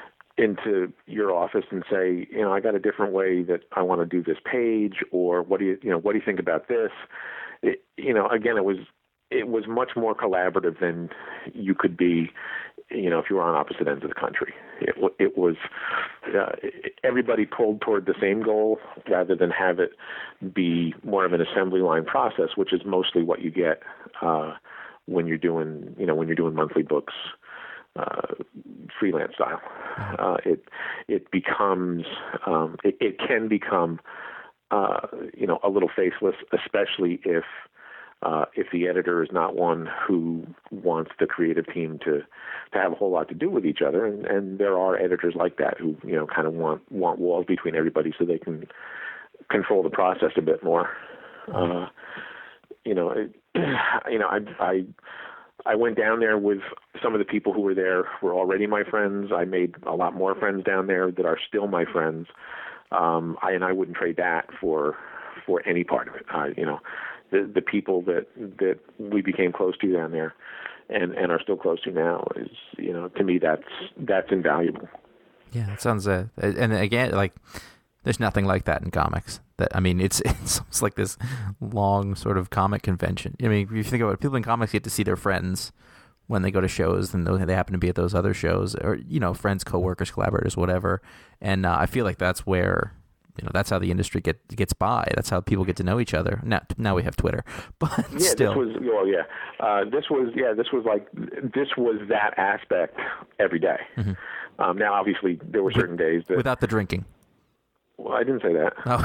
into your office and say, you know, I got a different way that I want to do this page, or what do you, you know, what do you think about this? It, you know, again, it was, it was much more collaborative than you could be, you know, if you were on opposite ends of the country. It, it was, uh, everybody pulled toward the same goal rather than have it be more of an assembly line process, which is mostly what you get uh, when you're doing, you know, when you're doing monthly books, uh, freelance style. Uh, it it becomes, um, it, it can become, uh, you know, a little faceless, especially if Uh, if the editor is not one who wants the creative team to, to have a whole lot to do with each other. And, and there are editors like that who, you know, kind of want, want walls between everybody so they can control the process a bit more. Uh, you know, it, you know, I, I, I went down there with some of the people who were there were already my friends. I made a lot more friends down there that are still my friends. Um, I, and I wouldn't trade that for, for any part of it. Uh, you know, The, the people that, that we became close to down there and, and are still close to now is, you know, to me, that's, that's invaluable. Yeah, it sounds, uh, and again, like, there's nothing like that in comics. That I mean, it's it's almost like this long sort of comic convention. I mean, if you think about it, people in comics get to see their friends when they go to shows, and they happen to be at those other shows, or, you know, friends, coworkers, collaborators, whatever. And uh, I feel like that's where, you know, that's how the industry get, gets by. That's how people get to know each other. Now, now we have Twitter, but yeah, still. this was, well, yeah, uh, this was, yeah, this was like, this was that aspect every day. Mm-hmm. Um, now, obviously, there were certain days that without the drinking. Well, I didn't say that. Oh.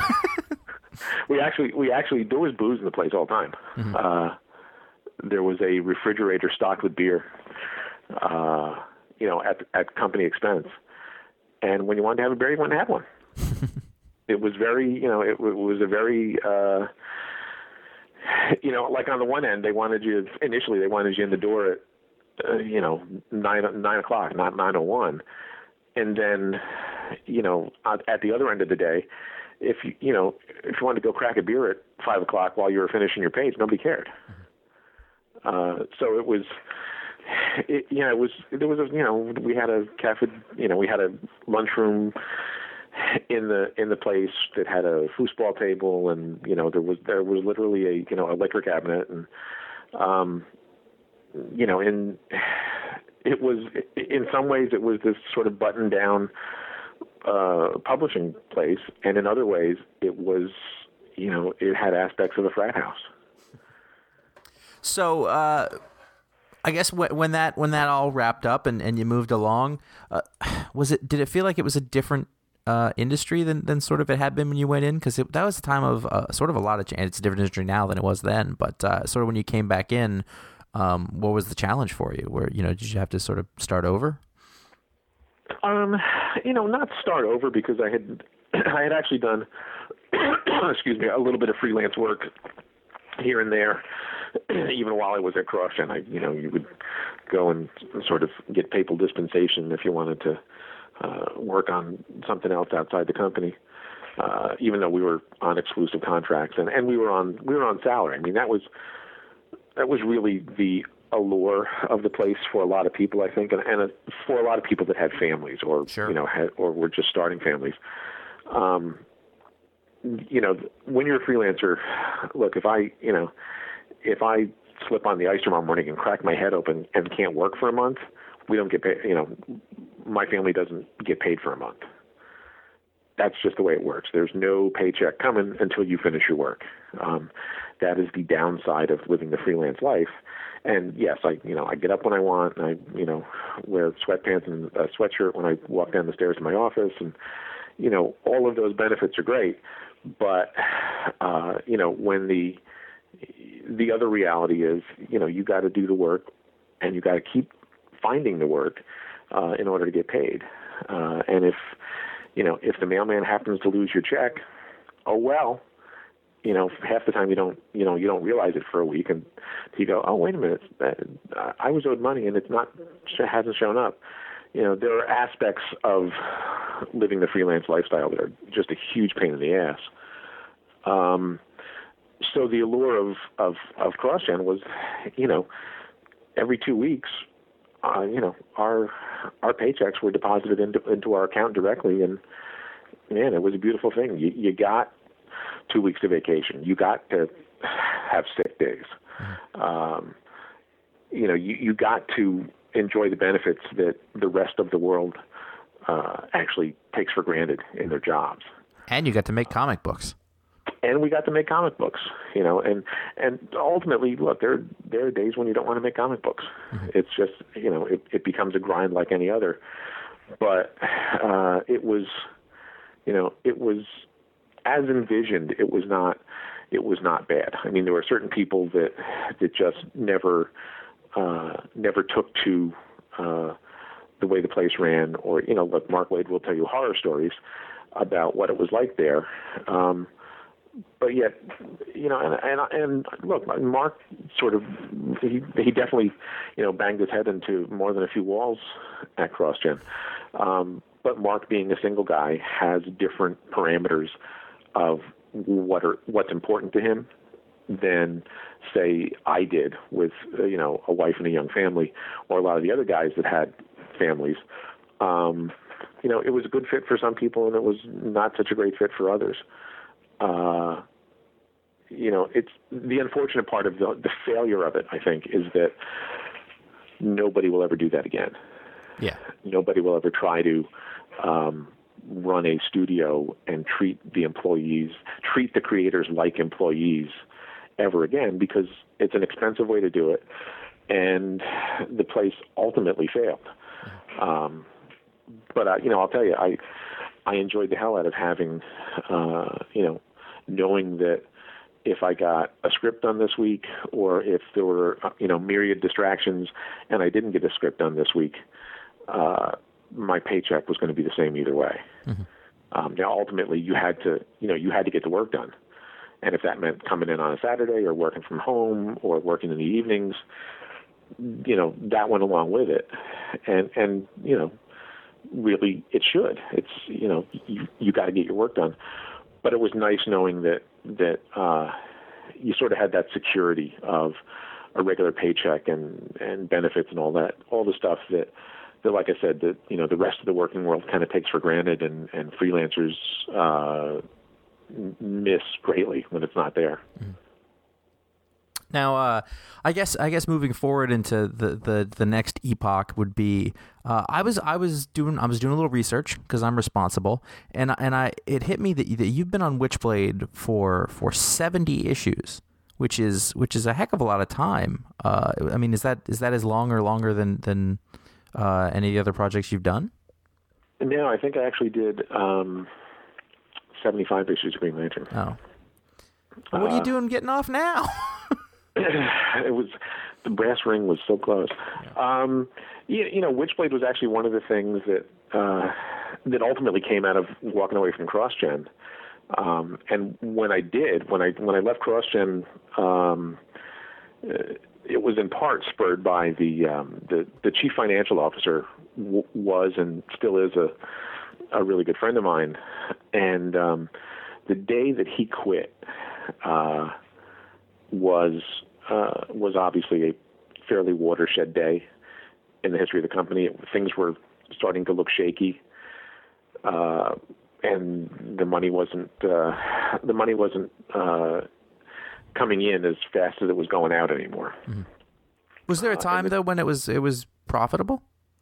we actually, we actually, there was booze in the place all the time. Mm-hmm. Uh, there was a refrigerator stocked with beer, uh, you know, at at company expense. And when you wanted to have a beer, you wanted to have one. It was very, you know, it, it was a very, uh, you know, like on the one end, they wanted you, initially they wanted you in the door at, uh, you know, nine, nine o'clock, not nine oh one. And then, you know, at, at the other end of the day, if you, you know, if you wanted to go crack a beer at five o'clock while you were finishing your page, nobody cared. Uh, so it was, it, you know, it was, there was a, you know, we had a cafe, you know, we had a lunchroom in the in the place that had a foosball table, and you know there was there was literally a you know a liquor cabinet, and um, you know in it was in some ways it was this sort of buttoned down uh, publishing place, and in other ways it was you know it had aspects of a frat house. So uh, I guess w- when that when that all wrapped up and, and you moved along, uh, was it did it feel like it was a different Uh, industry than, than sort of it had been when you went in? Because that was a time of uh, sort of a lot of change. It's a different industry now than it was then, but uh, sort of when you came back in, um, what was the challenge for you? Where, you know, did you have to sort of start over? Um, you know, not start over, because I had I had actually done, excuse me, a little bit of freelance work here and there, even while I was at Crush, and I, you know, you would go and sort of get papal dispensation if you wanted to Uh, work on something else outside the company, uh, even though we were on exclusive contracts, and, and we were on we were on salary. I mean, that was that was really the allure of the place for a lot of people, I think, and, and a, for a lot of people that had families, or sure. you know, had, or were just starting families. Um, you know, when you're a freelancer, look, if I you know if I slip on the ice tomorrow morning and crack my head open and can't work for a month, we don't get paid. You know, my family doesn't get paid for a month. That's just the way it works. There's no paycheck coming until you finish your work. Um, that is the downside of living the freelance life. And yes, I, you know, I get up when I want, and I, you know, wear sweatpants and a sweatshirt when I walk down the stairs to my office, and, you know, all of those benefits are great. But, uh, you know, when the, the other reality is, you know, you got to do the work, and you got to keep finding the work, uh, in order to get paid. Uh, and if, you know, if the mailman happens to lose your check, oh, well, you know, half the time you don't, you know, you don't realize it for a week, and you go, oh, wait a minute, uh, I was owed money and it's not, hasn't shown up. You know, there are aspects of living the freelance lifestyle that are just a huge pain in the ass. Um, so the allure of, of, of CrossGen was, you know, every two weeks, uh, you know, our, our paychecks were deposited into, into our account directly. And man, it was a beautiful thing. You, you got two weeks of vacation. You got to have sick days. Um, you know, you, you got to enjoy the benefits that the rest of the world uh, actually takes for granted in their jobs. And you got to make comic books. And we got to make comic books, you know, and, and ultimately, look, there, there are days when you don't want to make comic books. Mm-hmm. It's just, you know, it, it becomes a grind like any other. But uh, it was, you know, it was, as envisioned, it was not, it was not bad. I mean, there were certain people that, that just never, uh, never took to uh, the way the place ran, or, you know, look, Mark Waid will tell you horror stories about what it was like there. Um, but yet, you know, and, and, and look, Mark sort of, he, he definitely, you know, banged his head into more than a few walls at CrossGen. Um, but Mark, being a single guy, has different parameters of what are, what's important to him than, say, I did with, uh, you know, a wife and a young family, or a lot of the other guys that had families. Um, you know, it was a good fit for some people, and it was not such a great fit for others. Uh, you know, it's the unfortunate part of the, the failure of it, I think, is that nobody will ever do that again. Yeah. Nobody will ever try to um, run a studio and treat the employees, treat the creators like employees ever again, because it's an expensive way to do it, and the place ultimately failed. Um, but, I, you know, I'll tell you, I I enjoyed the hell out of having, uh, you know, knowing that if I got a script done this week, or if there were, you know, myriad distractions and I didn't get a script done this week, uh, my paycheck was going to be the same either way. Mm-hmm. Um, now, ultimately, you had to, you know, you had to get the work done. And if that meant coming in on a Saturday, or working from home, or working in the evenings, you know, that went along with it. And, and you know, really, it should. It's, you know, you, you got to get your work done. But it was nice knowing that, that uh, you sort of had that security of a regular paycheck and, and benefits and all that, all the stuff that, that, like I said, that, you know, the rest of the working world kind of takes for granted, and, and freelancers uh, miss greatly when it's not there. Mm-hmm. Now, uh, I guess I guess moving forward into the, the, the next epoch would be uh, I was I was doing I was doing a little research because I'm responsible, and and I it hit me that, that you've been on Witchblade for for seventy issues, which is which is a heck of a lot of time. Uh, I mean, is that is that as long or longer than than uh, any of the other projects you've done? No, I think I actually did um, seventy-five issues of Green Lantern. Oh, well, what are you doing getting off now? It was, the brass ring was so close. Yeah. Um, you, you know, Witchblade was actually one of the things that uh, that ultimately came out of walking away from CrossGen. Um, and when I did, when I when I left CrossGen, um, it was in part spurred by the um, the, the chief financial officer w- was and still is a a really good friend of mine. And um, the day that he quit, uh, was uh, was obviously a fairly watershed day in the history of the company. It, things were starting to look shaky, uh, and the money wasn't uh, the money wasn't uh, coming in as fast as it was going out anymore. Mm-hmm. Was there a time uh, though when it was it was profitable?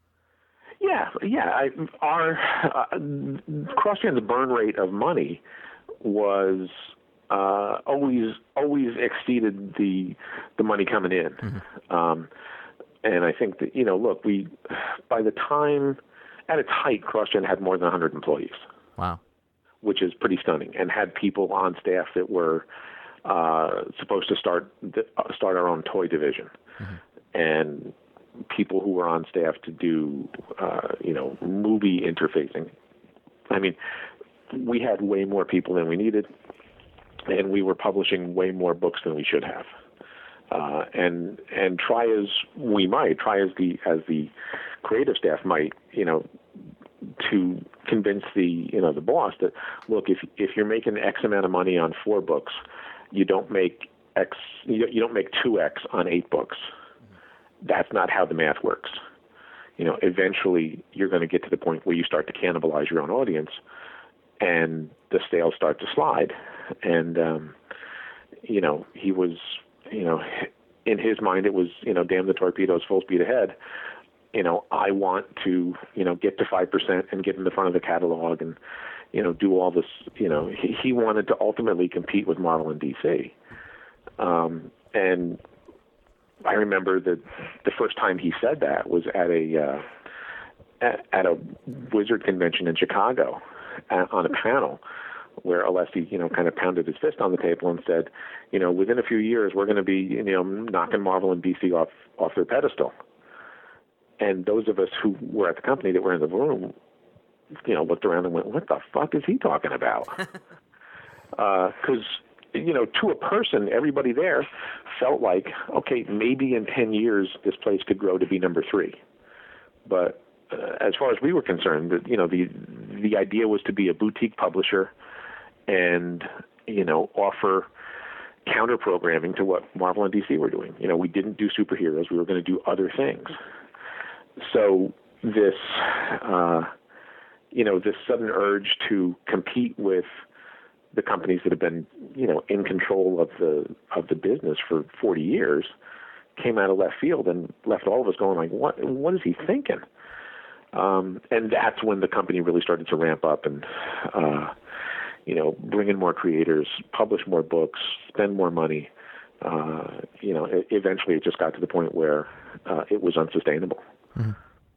yeah. I, our uh, CrossGen's burn rate of money was uh, always always exceeded the the money coming in, mm-hmm. um, and I think that you know, look, we by the time at its height, CrossGen had more than one hundred employees. Wow, which is pretty stunning, and had people on staff that were uh, supposed to start the, uh, start our own toy division, mm-hmm. and people who were on staff to do uh, you know movie interfacing. I mean, we had way more people than we needed, and we were publishing way more books than we should have. Uh, and and try as we might, try as the as the creative staff might, you know, to convince the you know the boss that look, if if you're making X amount of money on four books, you don't make X, you, you don't make two X on eight books. That's not how the math works. You know, eventually you're going to get to the point where you start to cannibalize your own audience, and the sales start to slide. And um, you know, he was, you know, in his mind it was, you know, damn the torpedoes, full speed ahead. You know, I want to, you know, get to five percent and get in the front of the catalog and, you know, do all this, you know, he, he wanted to ultimately compete with Marvel and D C. Um, and I remember that the first time he said that was at a, uh, at, at a Wizard convention in Chicago at, on a panel where Alessi, you know, kind of pounded his fist on the table and said, you know, within a few years, we're going to be, you know, knocking Marvel and D C off, off their pedestal. And those of us who were at the company that were in the room, you know, looked around and went, what the fuck is he talking about? Because, uh, you know, to a person, everybody there felt like, okay, maybe in ten years this place could grow to be number three. But uh, as far as we were concerned, you know, the the idea was to be a boutique publisher and, you know, offer counter programming to what Marvel and D C were doing. You know, we didn't do superheroes. We were going to do other things. So this, uh, you know, this sudden urge to compete with the companies that have been, you know, in control of the of the business for forty years came out of left field and left all of us going like, what what is he thinking? Um, and that's when the company really started to ramp up and, uh, you know, bring in more creators, publish more books, spend more money. Uh, you know, it, eventually it just got to the point where uh, it was unsustainable. Mm-hmm.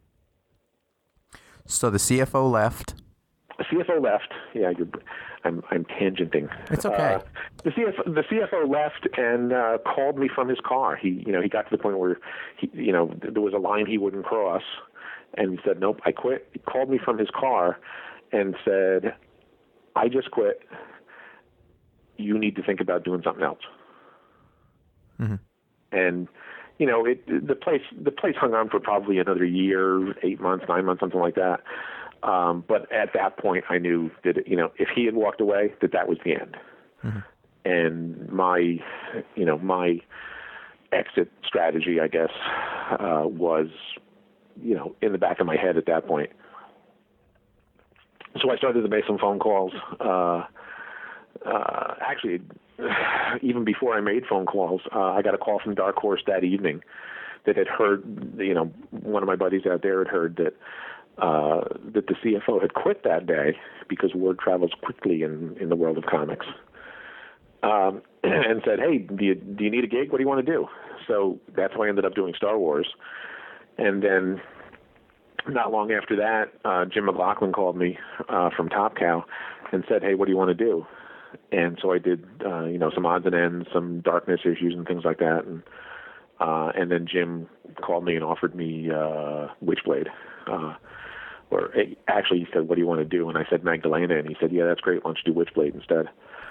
So the C F O left. The C F O left. Yeah, you're, I'm I'm tangenting. It's okay. Uh, the C F O, the C F O left and uh, called me from his car. He you know he got to the point where he you know there was a line he wouldn't cross, and he said, "Nope, I quit." He called me from his car and said, "I just quit. You need to think about doing something else." Mm-hmm. And you know, it, the place the place hung on for probably another year, eight months, nine months, something like that. Um, but at that point, I knew that, you know, if he had walked away, that that was the end. Mm-hmm. And my, you know, my exit strategy, I guess, uh, was, you know, in the back of my head at that point. So I started to make some phone calls. Uh, uh, actually, even before I made phone calls, uh, I got a call from Dark Horse that evening that had heard, you know, one of my buddies out there had heard that uh, that the C F O had quit that day because word travels quickly in, in the world of comics, um, and said, "Hey, do you, do you need a gig? What do you want to do?" So that's how I ended up doing Star Wars. And then not long after that, uh, Jim McLaughlin called me uh, from Top Cow and said, "Hey, what do you want to do?" And so I did, uh, you know, some odds and ends, some darkness issues and things like that. And uh, and then Jim called me and offered me uh, Witchblade. Uh, or actually, he said, "What do you want to do?" And I said Magdalena, and he said, "Yeah, that's great. Why don't you do Witchblade instead?"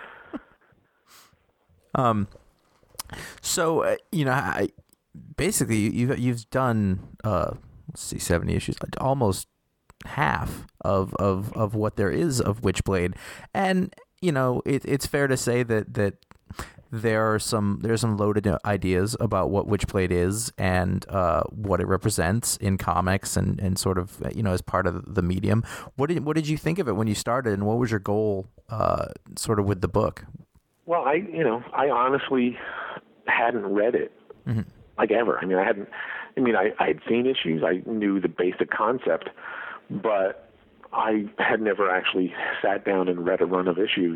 Um. So uh, you know, I, basically, you've you've done uh, let's see, seventy issues, almost half of of of what there is of Witchblade, and you know, it, it's fair to say that that there are some there's some loaded ideas about what Witchblade is and uh, what it represents in comics and, and sort of, you know, as part of the medium. What did what did you think of it when you started, and what was your goal, uh, sort of with the book? Well, I you know I honestly hadn't read it mm-hmm. like ever. I mean, I hadn't. I mean, I I had seen issues. I knew the basic concept, but I had never actually sat down and read a run of issues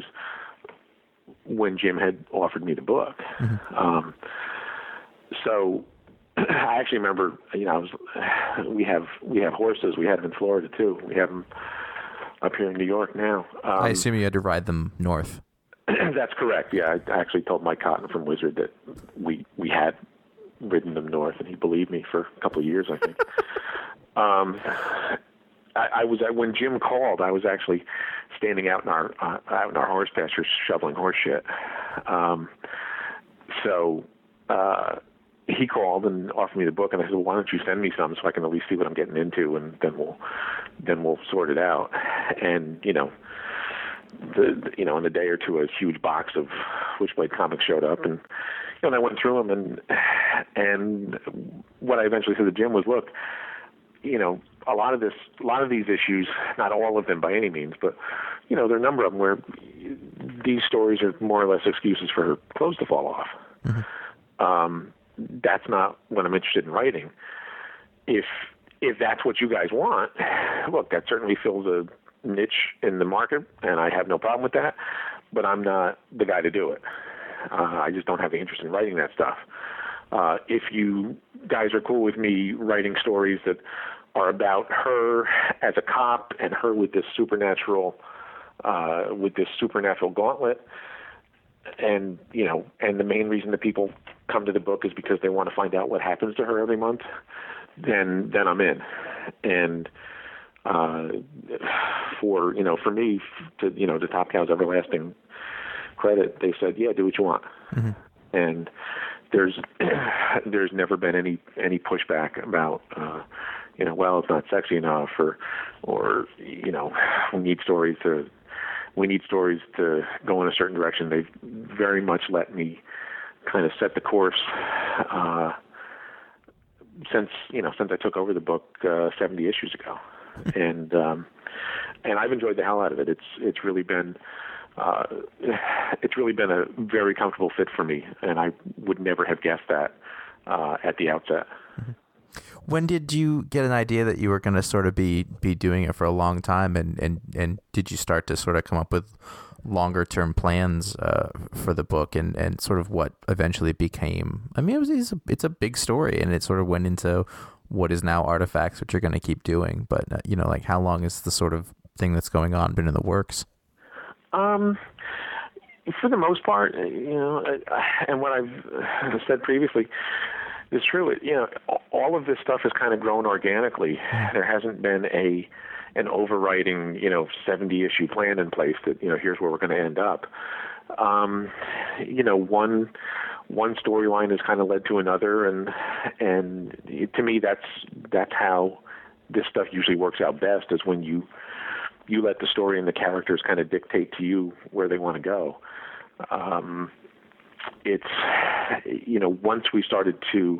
when Jim had offered me the book. Mm-hmm. Um, so I actually remember, you know, I was, we have we have horses. We had them in Florida too. We have them up here in New York now. Um, I assume you had to ride them north. That's correct. Yeah, I actually told Mike Cotton from Wizard that we we had ridden them north, and he believed me for a couple of years, I think. um, I, I was when Jim called. I was actually standing out in our uh, out in our horse pastures shoveling horse shit. Um, so uh, he called and offered me the book, and I said, "Well, why don't you send me some so I can at least see what I'm getting into, and then we'll then we'll sort it out." And you know. The, the, you know, in a day or two, a huge box of Witchblade comics showed up, and you know, and I went through them, and and what I eventually said to Jim was, look, you know, a lot of this, a lot of these issues, not all of them by any means, but you know, there are a number of them where these stories are more or less excuses for her clothes to fall off. Mm-hmm. Um, that's not what I'm interested in writing. If if that's what you guys want, look, that certainly fills a niche in the market, and I have no problem with that, but I'm not the guy to do it. Uh, I just don't have the interest in writing that stuff. Uh, if you guys are cool with me writing stories that are about her as a cop and her with this supernatural, uh, with this supernatural gauntlet, and you know, and the main reason that people come to the book is because they want to find out what happens to her every month, then then I'm in. And Uh, for, you know, for me, to, you know, to Top Cow's everlasting credit, they said, yeah, do what you want. Mm-hmm. And there's, there's never been any, any pushback about, uh, you know, well, it's not sexy enough, or, or, you know, we need stories to, we need stories to go in a certain direction. They've very much let me kind of set the course, uh, since, you know, since I took over the book, uh, seventy issues ago. And um, and I've enjoyed the hell out of it. It's it's really been uh, it's really been a very comfortable fit for me, and I would never have guessed that uh, at the outset. When did you get an idea that you were going to sort of be, be doing it for a long time, and, and, and did you start to sort of come up with longer term plans uh, for the book, and, and sort of what eventually became? I mean, it was it's a, it's a big story, and it sort of went into what is now Artifacts, which you're going to keep doing. But, uh, you know, like, how long is the sort of thing that's going on been in the works? Um, for the most part, you know, and what I've said previously is true. You know, all of this stuff has kind of grown organically. There hasn't been a an overriding, you know, seventy issue plan in place that, you know, here's where we're going to end up. Um, you know, one one storyline has kind of led to another, and and to me, that's that's how this stuff usually works out best, is when you you let the story and the characters kind of dictate to you where they want to go. Um, it's, you know, once we started to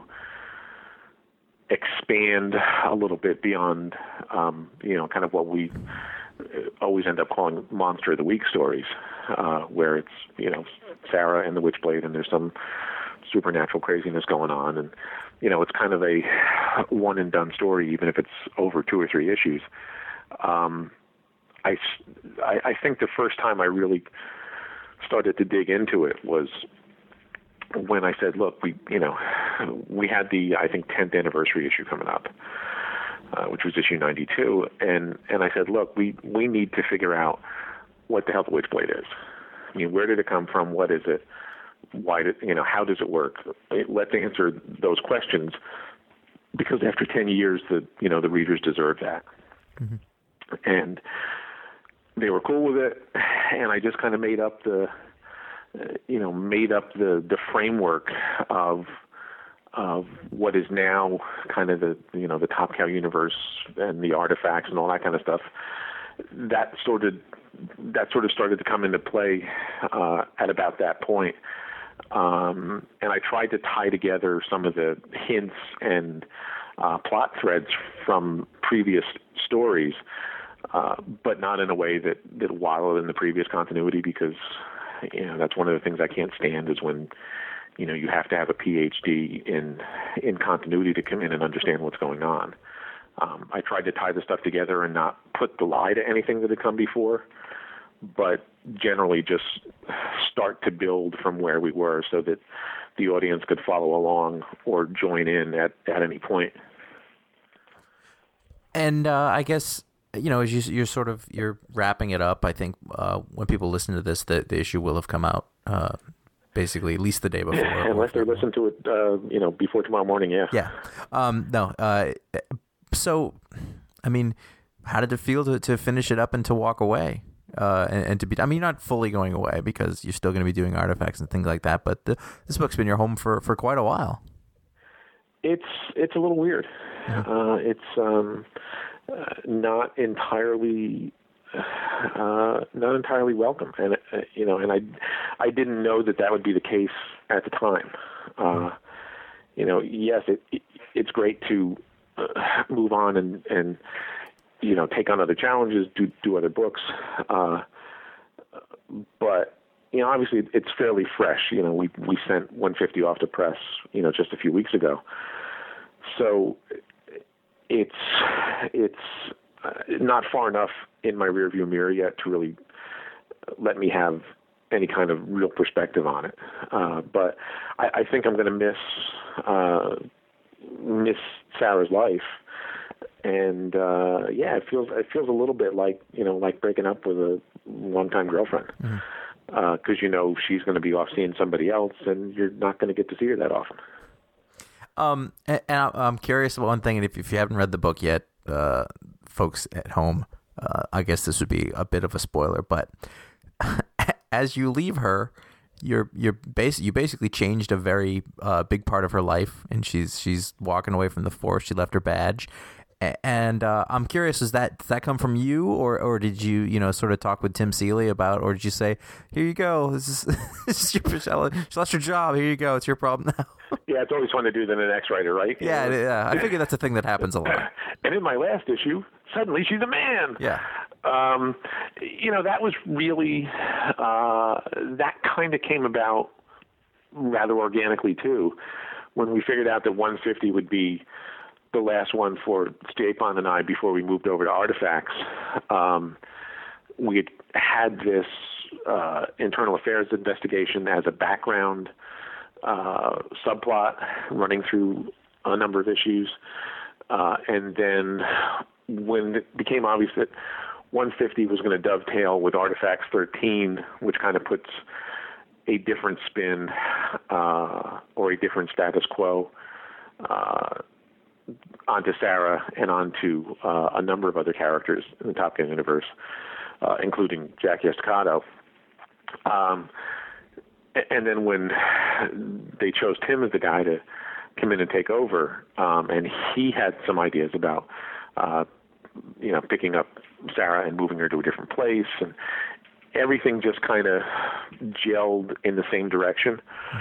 expand a little bit beyond, um, you know, kind of what we always end up calling Monster of the Week stories, uh, where it's, you know, Sarah and the Witchblade, and there's some supernatural craziness going on, and, you know, it's kind of a one and done story, even if it's over two or three issues. Um, I, I, I think the first time I really started to dig into it was when I said, look, we, you know, we had the, I think, tenth anniversary issue coming up, uh, which was issue ninety-two. And, and I said, look, we, we need to figure out what the hell the Witchblade is. I mean, where did it come from? What is it? Why did, you know, how does it work? Let's answer those questions, because after ten years, the, you know, the readers deserve that. Mm-hmm. And they were cool with it. And I just kind of made up the, you know, made up the, the framework of of what is now kind of the, you know, the Top Cow universe and the Artifacts and all that kind of stuff. That sort of that sort of started to come into play uh, at about that point. Um, and I tried to tie together some of the hints and uh, plot threads from previous stories, uh, but not in a way that, that wallowed in the previous continuity, because, you know, that's one of the things I can't stand, is when, you know, you have to have a P H D in in continuity to come in and understand what's going on. Um, I tried to tie the stuff together and not put the lie to anything that had come before, but generally just start to build from where we were so that the audience could follow along or join in at, at any point. And uh, I guess, you know, as you, you're sort of, you're wrapping it up, I think uh, when people listen to this, the, the issue will have come out uh, basically at least the day before. Unless they listen to it, uh, you know, before tomorrow morning, yeah. Yeah. Um, no. Uh, so, I mean, how did it feel to, to finish it up and to walk away? Uh, and, and to be, I mean, you're not fully going away because you're still going to be doing artifacts and things like that, but the, this book's been your home for, for quite a while. It's, it's a little weird. Mm-hmm. Uh, it's, um, uh, not entirely, uh, not entirely welcome. And, uh, you know, and I, I didn't know that that would be the case at the time. Uh, you know, yes, it, it it's great to uh, move on and, and, you know, take on other challenges, do do other books. Uh, but, you know, obviously it's fairly fresh. You know, we we sent one fifty off to press, you know, just a few weeks ago. So it's it's uh, not far enough in my rearview mirror yet to really let me have any kind of real perspective on it. Uh, but I, I think I'm going to miss uh, miss Sarah's life. And, uh, yeah, it feels, it feels a little bit like, you know, like breaking up with a longtime girlfriend. Mm-hmm. Uh, cause you know, she's going to be off seeing somebody else and you're not going to get to see her that often. Um, and, and I'm curious about one thing. And if, if you haven't read the book yet, uh, folks at home, uh, I guess this would be a bit of a spoiler, but as you leave her, you're, you're bas- you basically changed a very, uh, big part of her life, and she's, she's walking away from the force. She left her badge. And uh, I'm curious, does that does that come from you, or, or did you you know sort of talk with Tim Seeley about, or did you say, here you go, this is this is your she lost your job, here you go, it's your problem now? Yeah, it's always fun to do than an ex-writer, right? You yeah, know? yeah. I figure that's a thing that happens a lot. And in my last issue, suddenly she's a man. Yeah. Um, you know, that was really uh, that kind of came about rather organically too, when we figured out that one fifty would be the last one for Stapon and I before we moved over to Artifacts. Um, we had had this uh, internal affairs investigation as a background uh, subplot running through a number of issues. Uh, and then when it became obvious that one fifty was going to dovetail with Artifacts thirteen, which kind of puts a different spin uh, or a different status quo uh, onto Sarah and onto uh, a number of other characters in the Top Gun universe, uh, including Jackie Estacado. Um, and then when they chose Tim as the guy to come in and take over, um, and he had some ideas about, uh, you know, picking up Sarah and moving her to a different place, and everything just kind of gelled in the same direction.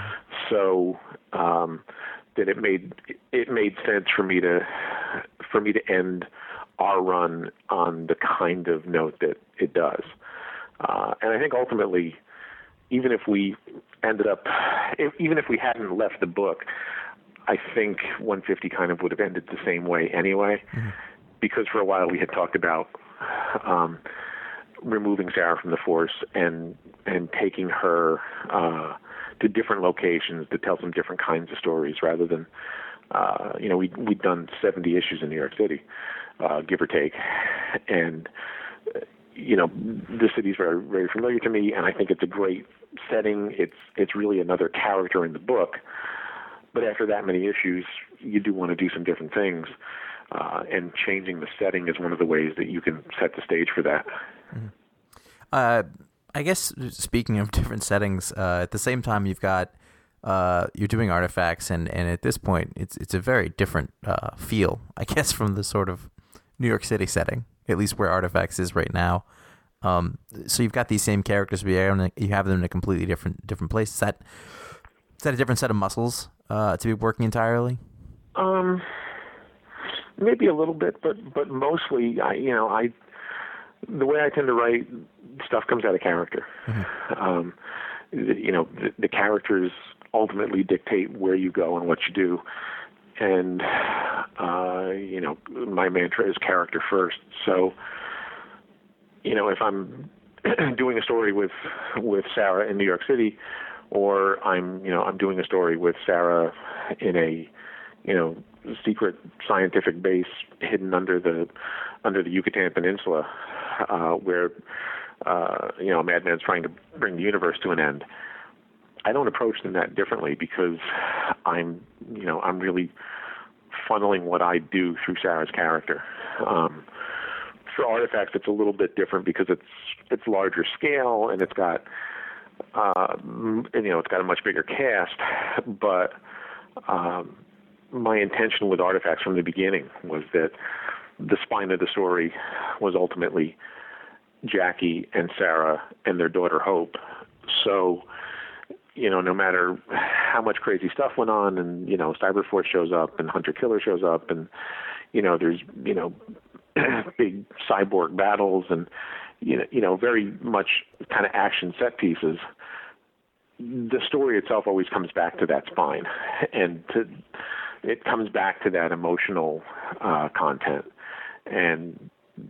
So, um, that it made it made sense for me to for me to end our run on the kind of note that it does. Uh, and I think ultimately, even if we ended up, if, even if we hadn't left the book, I think one fifty kind of would have ended the same way anyway, mm-hmm. because for a while we had talked about um, removing Sarah from the force and and taking her uh, to different locations to tell some different kinds of stories rather than, uh, you know, we, we'd done seventy issues in New York City, uh, give or take. And, uh, you know, the city's very, very familiar to me, and I think it's a great setting. It's, it's really another character in the book. But after that many issues, you do want to do some different things. Uh, and changing the setting is one of the ways that you can set the stage for that. Mm-hmm. Uh, I guess speaking of different settings, uh, at the same time you've got uh, you're doing Artifacts, and, and at this point it's it's a very different uh, feel, I guess, from the sort of New York City setting, at least where Artifacts is right now. Um, so you've got these same characters, but you have them in a completely different different place. Is that is that a different set of muscles uh, to be working entirely? Um, maybe a little bit, but but mostly, I you know I. The way I tend to write, stuff comes out of character. Mm-hmm. Um, you know, the, the characters ultimately dictate where you go and what you do. and uh, you know, my mantra is character first. So, you know, if I'm doing a story with with Sarah in New York City, or I'm you know I'm doing a story with Sarah in a you know secret scientific base hidden under the under the Yucatan Peninsula, uh, where uh, you know a madman's trying to bring the universe to an end. I don't approach them that differently because I'm you know I'm really funneling what I do through Sarah's character. Um, for Artifacts, it's a little bit different because it's it's larger scale and it's got uh, and, you know it's got a much bigger cast. But um, my intention with Artifacts from the beginning was that the spine of the story was ultimately Jackie and Sarah and their daughter Hope. So, you know, no matter how much crazy stuff went on, and you know, Cyberforce shows up, and Hunter Killer shows up, and you know, there's you know, big cyborg battles, and you know, you know, very much kind of action set pieces. The story itself always comes back to that spine, and to, it comes back to that emotional uh, content. And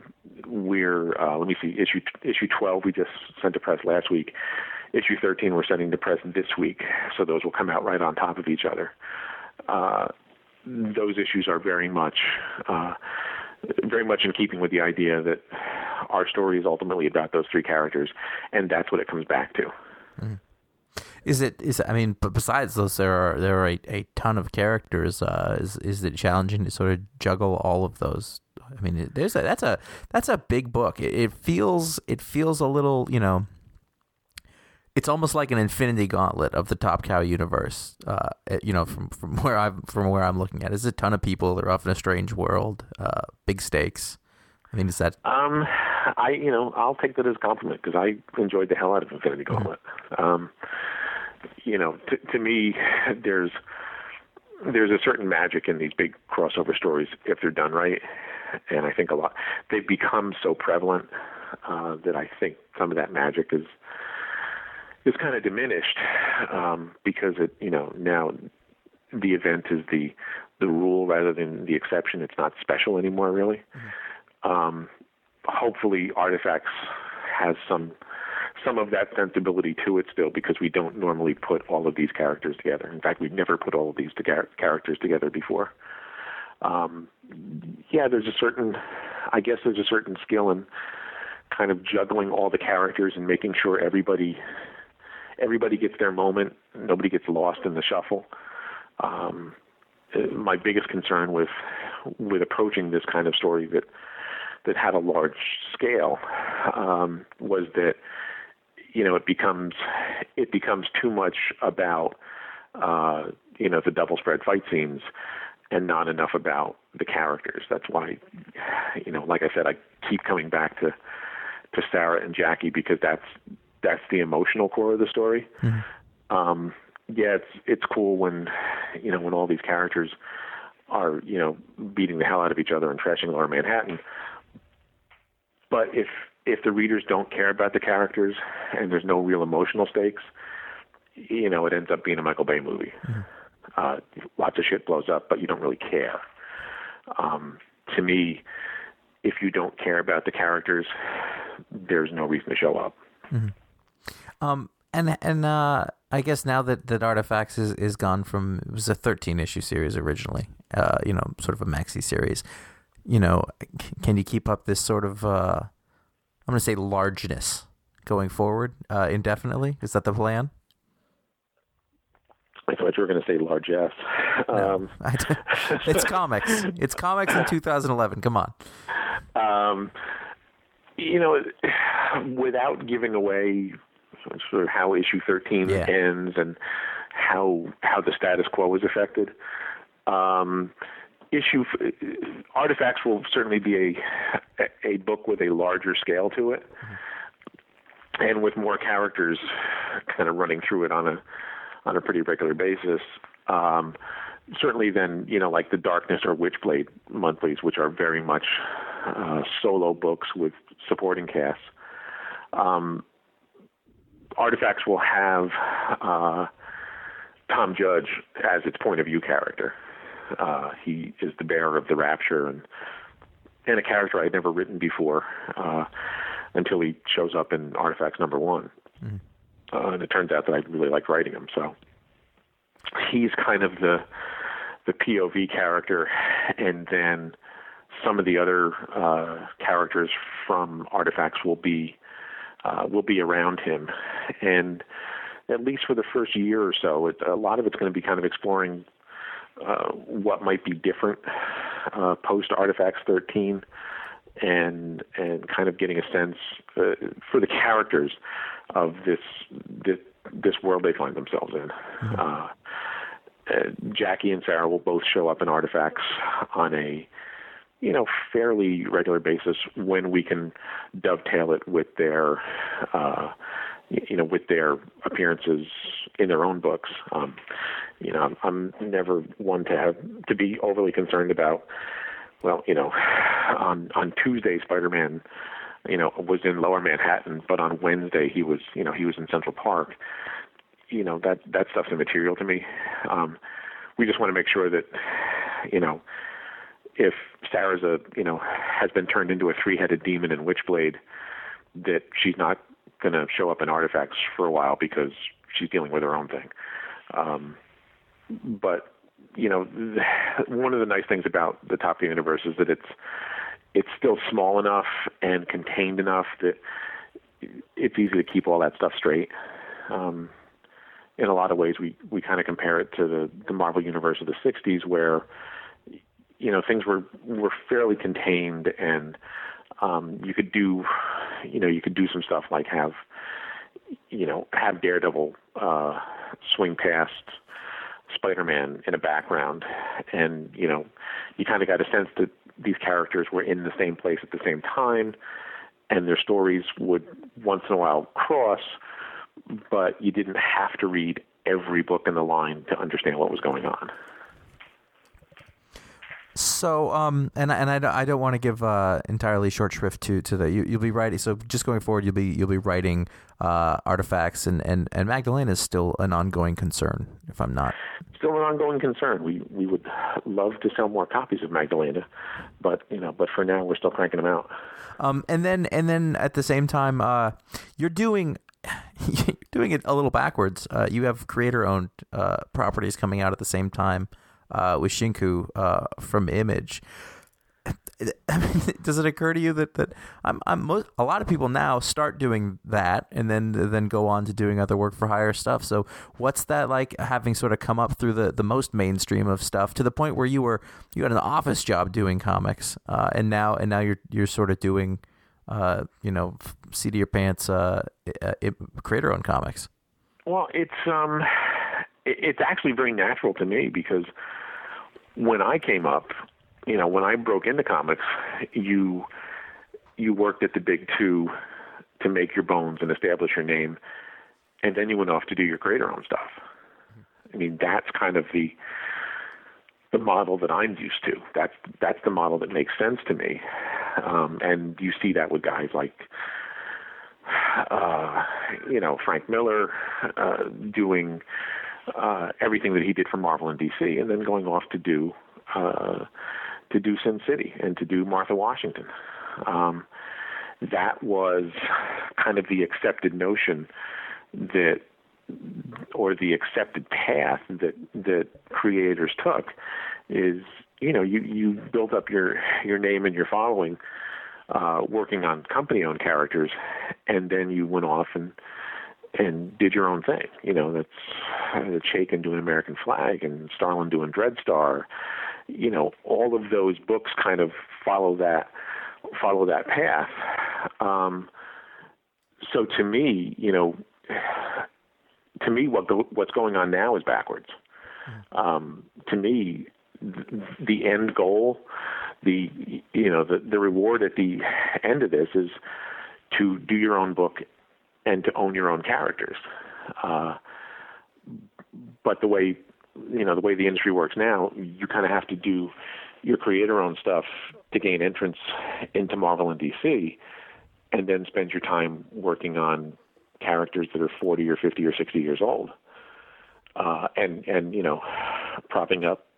we're uh, let me see, issue issue twelve we just sent to press last week. Issue thirteen we're sending to press this week, so those will come out right on top of each other. Uh, those issues are very much, uh, very much in keeping with the idea that our story is ultimately about those three characters, and that's what it comes back to. Mm-hmm. Is it? Is I mean, but besides those, there are there are a, a ton of characters. Uh, is is it challenging to sort of juggle all of those? I mean, there's a that's a that's a big book. It, it feels it feels a little, you know. It's almost like an Infinity Gauntlet of the Top Cow universe. Uh, you know, from, from where I'm from where I'm looking at, there's a ton of people. They're off in a strange world. Uh, big stakes. I mean, is that? Um, I you know I'll take that as a compliment because I enjoyed the hell out of Infinity Gauntlet. Mm-hmm. Um, you know, to, to me, there's there's a certain magic in these big crossover stories if they're done right, and I think a lot they've become so prevalent uh, that I think some of that magic is. is kind of diminished um, because it, you know, now the event is the the rule rather than the exception. It's not special anymore, really. Mm-hmm. Um, hopefully, Artifacts has some some of that sensibility to it still, because we don't normally put all of these characters together. In fact, we've never put all of these to characters together before. Um, yeah, there's a certain, I guess, there's a certain skill in kind of juggling all the characters and making sure everybody. Everybody gets their moment. Nobody gets lost in the shuffle. Um, my biggest concern with with approaching this kind of story that that had a large scale um, was that you know it becomes it becomes too much about uh, you know the double spread fight scenes and not enough about the characters. That's why you know, like I said, I keep coming back to to Sarah and Jackie because that's. That's the emotional core of the story. Mm-hmm. Um, yeah, it's it's cool when you know when all these characters are you know beating the hell out of each other and trashing Lower Manhattan. But if if the readers don't care about the characters and there's no real emotional stakes, you know, it ends up being a Michael Bay movie. Mm-hmm. Uh, lots of shit blows up, but you don't really care. Um, to me, if you don't care about the characters, there's no reason to show up. Mm-hmm. Um, and and uh, I guess now that, that Artifacts is, is gone from, it was a thirteen issue series originally, uh, you know, sort of a maxi series, you know, can you keep up this sort of, uh, I'm going to say largeness going forward uh, indefinitely? Is that the plan? I thought you were going to say largesse. No, um, it's comics. It's comics in two thousand eleven. Come on. Um, you know, without giving away sort of how issue thirteen yeah. ends and how how the status quo is affected, um, issue Artifacts will certainly be a a book with a larger scale to it, mm-hmm. and with more characters kind of running through it on a on a pretty regular basis. Um, certainly, then you know, like the Darkness or Witchblade monthlies, which are very much uh, solo books with supporting casts. Um, Artifacts will have uh, Tom Judge as its point of view character. Uh, he is the bearer of the Rapture, and and a character I'd never written before uh, until he shows up in Artifacts number one. Mm-hmm. Uh, and it turns out that I really liked writing him. So he's kind of the the P O V character, and then some of the other uh, characters from Artifacts will be uh, will be around him. And at least for the first year or so, it, a lot of it's going to be kind of exploring uh, what might be different uh, post Artifacts thirteen, and and kind of getting a sense uh, for the characters of this this, this world they find themselves in. Mm-hmm. Uh, uh, Jackie and Sarah will both show up in Artifacts on a you know fairly regular basis when we can dovetail it with their uh, you know with their appearances in their own books. Um, you know, I'm, I'm never one to have to be overly concerned about. Well, you know, on on Tuesday, Spider-Man, you know, was in Lower Manhattan, but on Wednesday he was, you know, he was in Central Park. You know, that that stuff's immaterial to me. Um, we just want to make sure that, you know, if Sarah's a, you know, has been turned into a three-headed demon in Witchblade, that she's not going to show up in Artifacts for a while because she's dealing with her own thing. Um, but you know, one of the nice things about the Top Gun universe is that it's it's still small enough and contained enough that it's easy to keep all that stuff straight. Um, in a lot of ways, we, we kind of compare it to the, the Marvel universe of the sixties, where you know things were were fairly contained, and um, you could do you know you could do some stuff like have you know have Daredevil uh, swing past Spider-Man in a background, and you know you kind of got a sense that these characters were in the same place at the same time, and their stories would once in a while cross, but you didn't have to read every book in the line to understand what was going on. So, um, and and I don't, I don't want to give uh, entirely short shrift to to the you, you'll be writing. So, just going forward, you'll be you'll be writing uh, Artifacts, and, and, and Magdalena is still an ongoing concern. If I'm not still an ongoing concern, we we would love to sell more copies of Magdalena, but you know, but for now, we're still cranking them out. Um, and then and then at the same time, uh, you're doing. You're doing it a little backwards. Uh, you have creator-owned uh, properties coming out at the same time uh, with Shinku uh, from Image. I mean, does it occur to you that that I'm, I'm most, a lot of people now start doing that and then then go on to doing other work for hire stuff? So what's that like, having sort of come up through the, the most mainstream of stuff to the point where you were you had an office job doing comics uh, and now and now you're you're sort of doing. Uh, you know, seat of your pants, uh, uh, creator-owned comics? Well, it's um, it, it's actually very natural to me because when I came up, you know, when I broke into comics, you you worked at the big two to make your bones and establish your name, and then you went off to do your creator-owned stuff. I mean, that's kind of the the model that I'm used to. That's that's the model that makes sense to me. Um, and you see that with guys like, uh, you know, Frank Miller uh, doing uh, everything that he did for Marvel and D C, and then going off to do uh, to do Sin City and to do Martha Washington. Um, that was kind of the accepted notion that, or the accepted path that that creators took, is you know you you build up your your name and your following uh, working on company-owned characters, and then you went off and and did your own thing. You know, that's uh, Chaykin doing American Flag and Starlin doing Dreadstar. You know, all of those books kind of follow that follow that path. Um, so to me, you know. To me, what go, what's going on now is backwards. Um, to me, th- the end goal, the you know, the, the reward at the end of this is to do your own book and to own your own characters. Uh, but the way you know the way the industry works now, you kind of have to do your creator-owned stuff to gain entrance into Marvel and D C, and then spend your time working on characters that are forty or fifty or sixty years old, uh, and and you know, propping up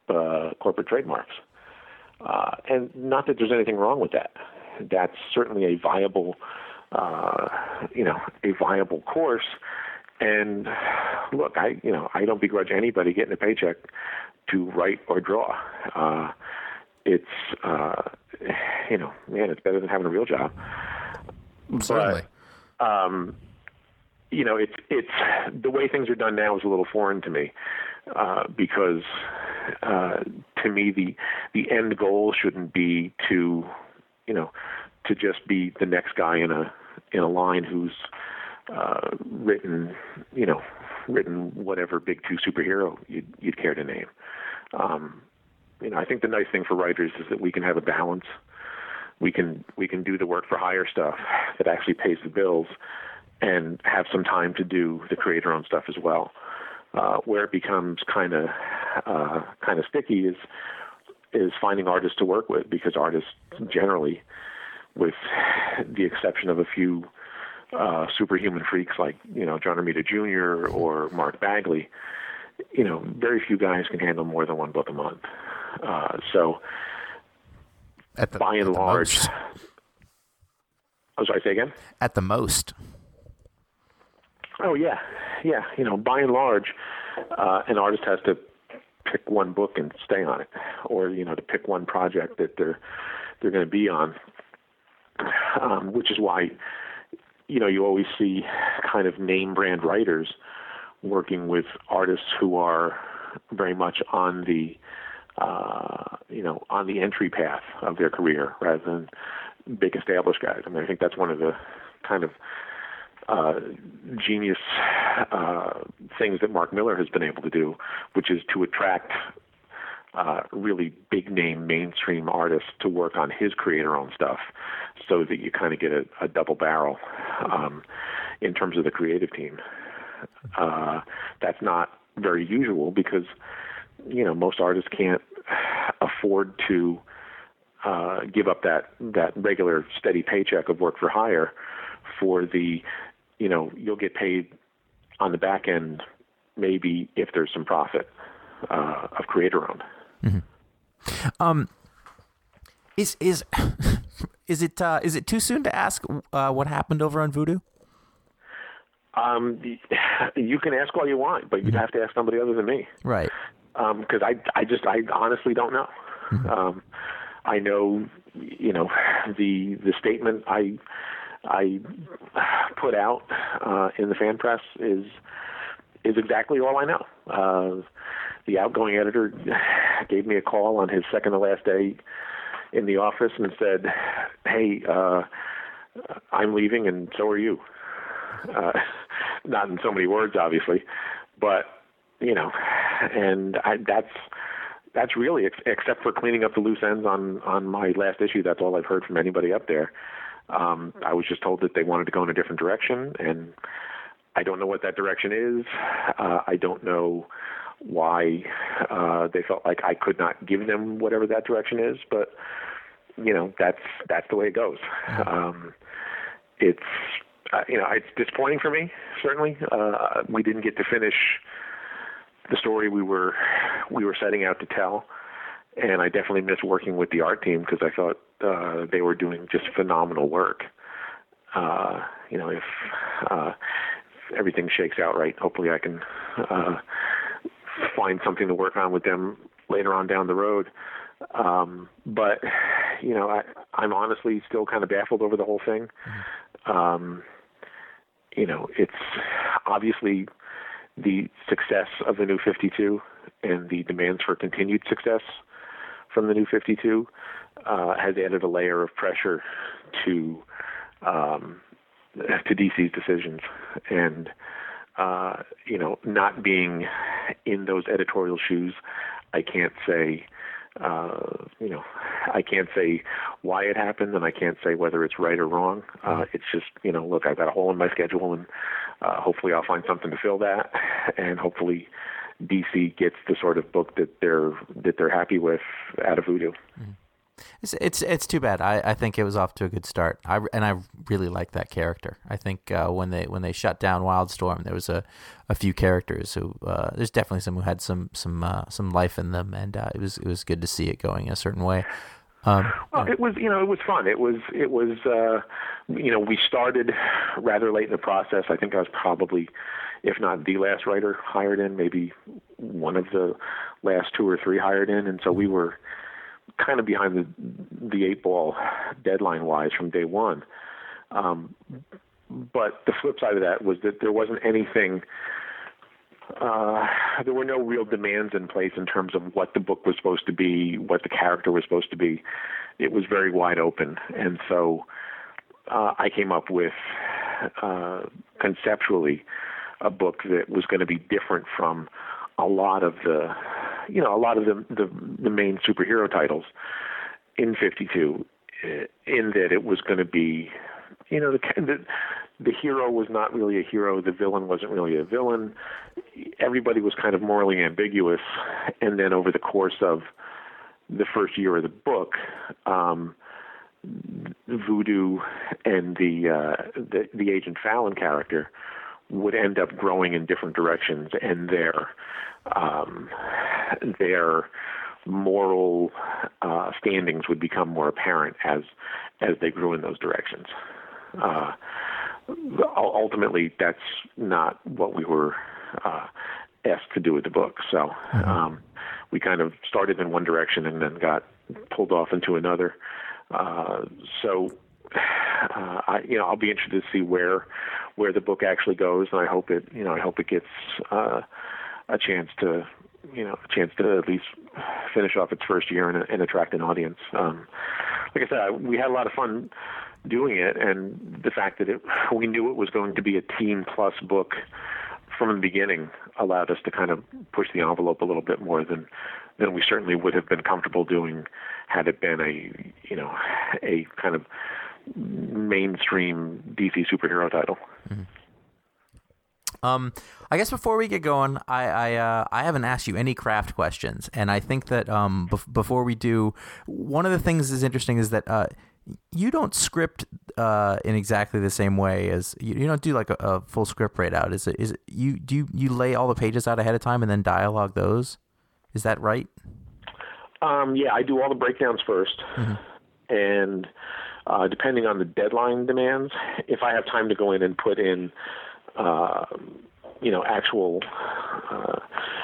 uh, corporate trademarks. Uh, and not that there's anything wrong with that. That's certainly a viable, uh, you know, a viable course. And look, I, you know, I don't begrudge anybody getting a paycheck to write or draw. Uh, it's, uh, you know, man, it's better than having a real job. Certainly. But, um, you know, it's it's the way things are done now is a little foreign to me uh, because uh, to me the the end goal shouldn't be to, you know, to just be the next guy in a in a line who's uh, written, you know, written whatever big two superhero you'd, you'd care to name. Um, you know, I think the nice thing for writers is that we can have a balance. We can we can do the work for hire stuff that actually pays the bills, and have some time to do the creator-owned stuff as well. Uh, where it becomes kind of uh, kind of sticky is is finding artists to work with, because artists generally, with the exception of a few uh, superhuman freaks like you know John Romita Junior or Mark Bagley, you know, very few guys can handle more than one book a month. Uh, so, at the, by and large, oh, sorry, say again. At the most. Oh yeah, yeah. You know, by and large, uh, an artist has to pick one book and stay on it, or you know, to pick one project that they're they're going to be on. Um, which is why, you know, you always see kind of name brand writers working with artists who are very much on the, uh, you know, on the entry path of their career rather than big established guys. I mean, I think that's one of the kind of uh, genius uh, things that Mark Millar has been able to do, which is to attract uh, really big name mainstream artists to work on his creator-owned stuff, so that you kind of get a, a double barrel um, in terms of the creative team. Uh, that's not very usual because, you know, most artists can't afford to uh, give up that, that regular steady paycheck of work for hire for the, you know, you'll get paid on the back end maybe if there's some profit uh, of creator-owned. Mm-hmm. Um, is is is it uh, is it too soon to ask uh, what happened over on Vudu? Um, you can ask all you want, but you'd have to ask somebody other than me, right? Because um, I I just I honestly don't know. Mm-hmm. Um, I know, you know, the the statement I I put out uh, in the fan press is is exactly all I know. Uh, the outgoing editor gave me a call on his second to last day in the office and said, "Hey, uh, I'm leaving, and so are you." Uh, not in so many words, obviously, but you know, and I, that's that's really, ex- except for cleaning up the loose ends on on my last issue, that's all I've heard from anybody up there. Um, I was just told that they wanted to go in a different direction, and I don't know what that direction is. Uh, I don't know why uh, they felt like I could not give them whatever that direction is, but you know, that's that's the way it goes. Um, it's uh, you know, it's disappointing for me. Certainly, uh, we didn't get to finish the story we were we were setting out to tell, and I definitely miss working with the art team because I thought uh, they were doing just phenomenal work. Uh, you know, if, uh, if everything shakes out right, hopefully I can uh, find something to work on with them later on down the road. Um, but, you know, I, I'm honestly still kind of baffled over the whole thing. Um, you know, it's obviously the success of the New fifty-two and the demands for continued success from the New fifty-two uh, has added a layer of pressure to um, to D C's decisions. And, uh, you know, not being in those editorial shoes, I can't say, uh, you know, I can't say why it happened, and I can't say whether it's right or wrong. Uh, it's just, you know, look, I've got a hole in my schedule, and uh, hopefully I'll find something to fill that, and hopefully D C gets the sort of book that they're that they're happy with out of Vudu. Mm-hmm. It's it's, it's too bad. I, I think it was off to a good start. I and I really like that character. I think uh, when they when they shut down Wildstorm, there was a, a few characters who uh, there's definitely some who had some some uh, some life in them, and uh, it was it was good to see it going a certain way. Um, well, yeah. it was you know it was fun. It was it was uh, you know we started rather late in the process. I think I was probably, if not the last writer hired in, maybe one of the last two or three hired in, and so we were kind of behind the the eight ball deadline wise from day one. Um, but the flip side of that was that there wasn't anything, uh, there were no real demands in place in terms of what the book was supposed to be, what the character was supposed to be. It was very wide open. And so uh, I came up with uh, conceptually a book that was going to be different from a lot of the, you know, a lot of the the, the main superhero titles in fifty-two, in that it was going to be, you know, the, the the hero was not really a hero, the villain wasn't really a villain. Everybody was kind of morally ambiguous, and then over the course of the first year of the book, um, Voodoo and the, uh, the the Agent Fallon character would end up growing in different directions, and their um, their moral uh, standings would become more apparent as as they grew in those directions. Uh, ultimately, that's not what we were uh, asked to do with the book. So mm-hmm. um, we kind of started in one direction and then got pulled off into another. Uh, so. Uh, I, you know, I'll be interested to see where where the book actually goes, and I hope it, you know, I hope it gets uh, a chance to, you know, a chance to at least finish off its first year and, and attract an audience. Um, like I said, we had a lot of fun doing it, and the fact that it, we knew it was going to be a teen plus book from the beginning allowed us to kind of push the envelope a little bit more than than we certainly would have been comfortable doing had it been a, you know, a kind of mainstream D C superhero title. Mm-hmm. Um, I guess before we get going, I I, uh, I haven't asked you any craft questions, and I think that um bef- before we do, one of the things that's interesting is that uh you don't script uh in exactly the same way as you, you don't do like a, a full script right out. Is it is it, you do you, you lay all the pages out ahead of time and then dialogue those? Is that right? Um, yeah, I do all the breakdowns first, mm-hmm. and uh, depending on the deadline demands, if I have time to go in and put in, uh, you know, actual uh,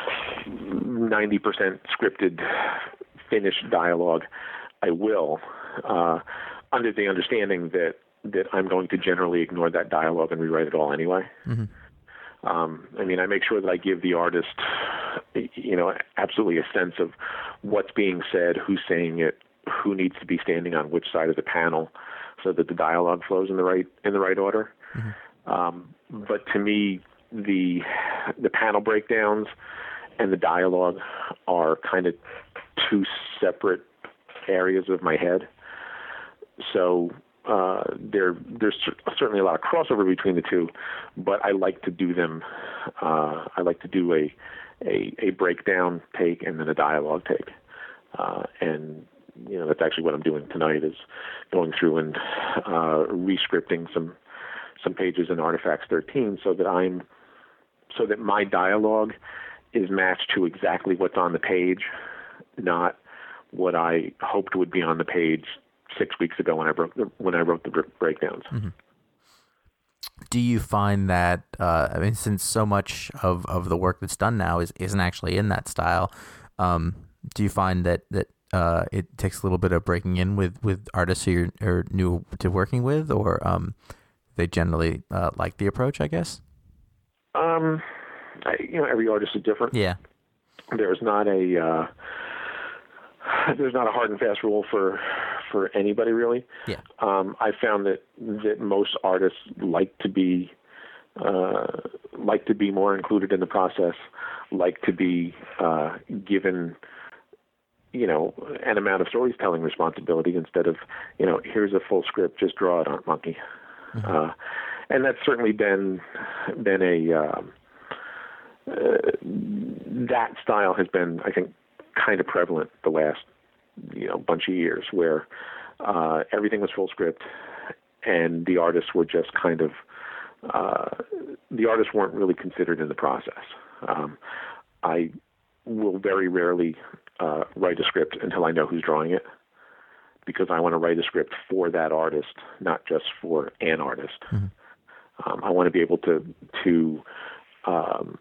ninety percent scripted, finished dialogue, I will, uh, under the understanding that, that I'm going to generally ignore that dialogue and rewrite it all anyway. Mm-hmm. Um, I mean, I make sure that I give the artist, you know, absolutely a sense of what's being said, who's saying it, who needs to be standing on which side of the panel, so that the dialogue flows in the right in the right order. Mm-hmm. Um, but to me, the the panel breakdowns and the dialogue are kind of two separate areas of my head. So uh, there there's certainly a lot of crossover between the two, but I like to do them. Uh, I like to do a, a a breakdown take and then a dialogue take, uh, and you know that's actually what I'm doing tonight, is going through and uh, re-scripting some some pages in Artifacts thirteen so that I'm so that my dialogue is matched to exactly what's on the page, not what I hoped would be on the page six weeks ago when I wrote the, when I wrote the breakdowns. Mm-hmm. Do you find that, uh, I mean, since so much of, of the work that's done now is, isn't actually in that style, um, do you find that, that uh, it takes a little bit of breaking in with, with artists who you're, are new to working with, or um, they generally uh, like the approach, I guess? Um, I, you know, every artist is different. Yeah. There's not a uh, there's not a hard and fast rule for for anybody, really. Yeah. Um, I found that that most artists like to be uh, like to be more included in the process, like to be uh, given, you know, an amount of storytelling responsibility instead of, you know, here's a full script, just draw it, Art Monkey. Mm-hmm. Uh, and that's certainly been been a uh, uh, that style has been, I think, kind of prevalent the last you know, bunch of years where uh, everything was full script, and the artists were just kind of uh, the artists weren't really considered in the process. Um, I will very rarely uh, write a script until I know who's drawing it, because I want to write a script for that artist, not just for an artist. Mm-hmm. Um, I want to be able to to um,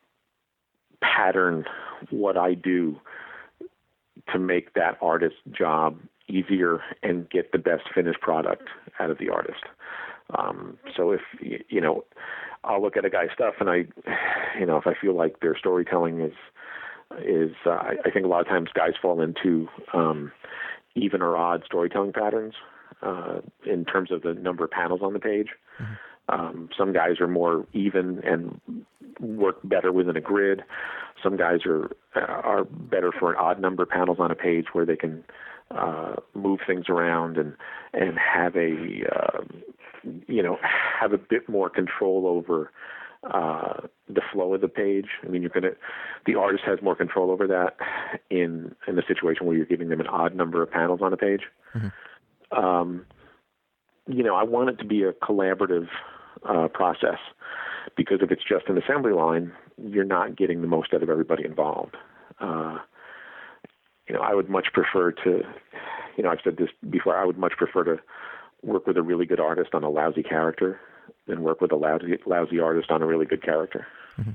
pattern what I do to make that artist's job easier and get the best finished product out of the artist. Um, so if, you know, I'll look at a guy's stuff and I, you know, if I feel like their storytelling is, is uh, I, I think a lot of times guys fall into um, even or odd storytelling patterns uh, in terms of the number of panels on the page. Mm-hmm. Um, some guys are more even and work better within a grid. Some guys are are better for an odd number of panels on a page where they can uh, move things around and and have a uh, you know have a bit more control over uh, the flow of the page. I mean, you're gonna the artist has more control over that in in the situation where you're giving them an odd number of panels on a page. Mm-hmm. Um, you know, I want it to be a collaborative uh, process, because if it's just an assembly line, you're not getting the most out of everybody involved. Uh, you know, I would much prefer to, you know, I've said this before, I would much prefer to work with a really good artist on a lousy character than work with a lousy, lousy artist on a really good character. Mm-hmm.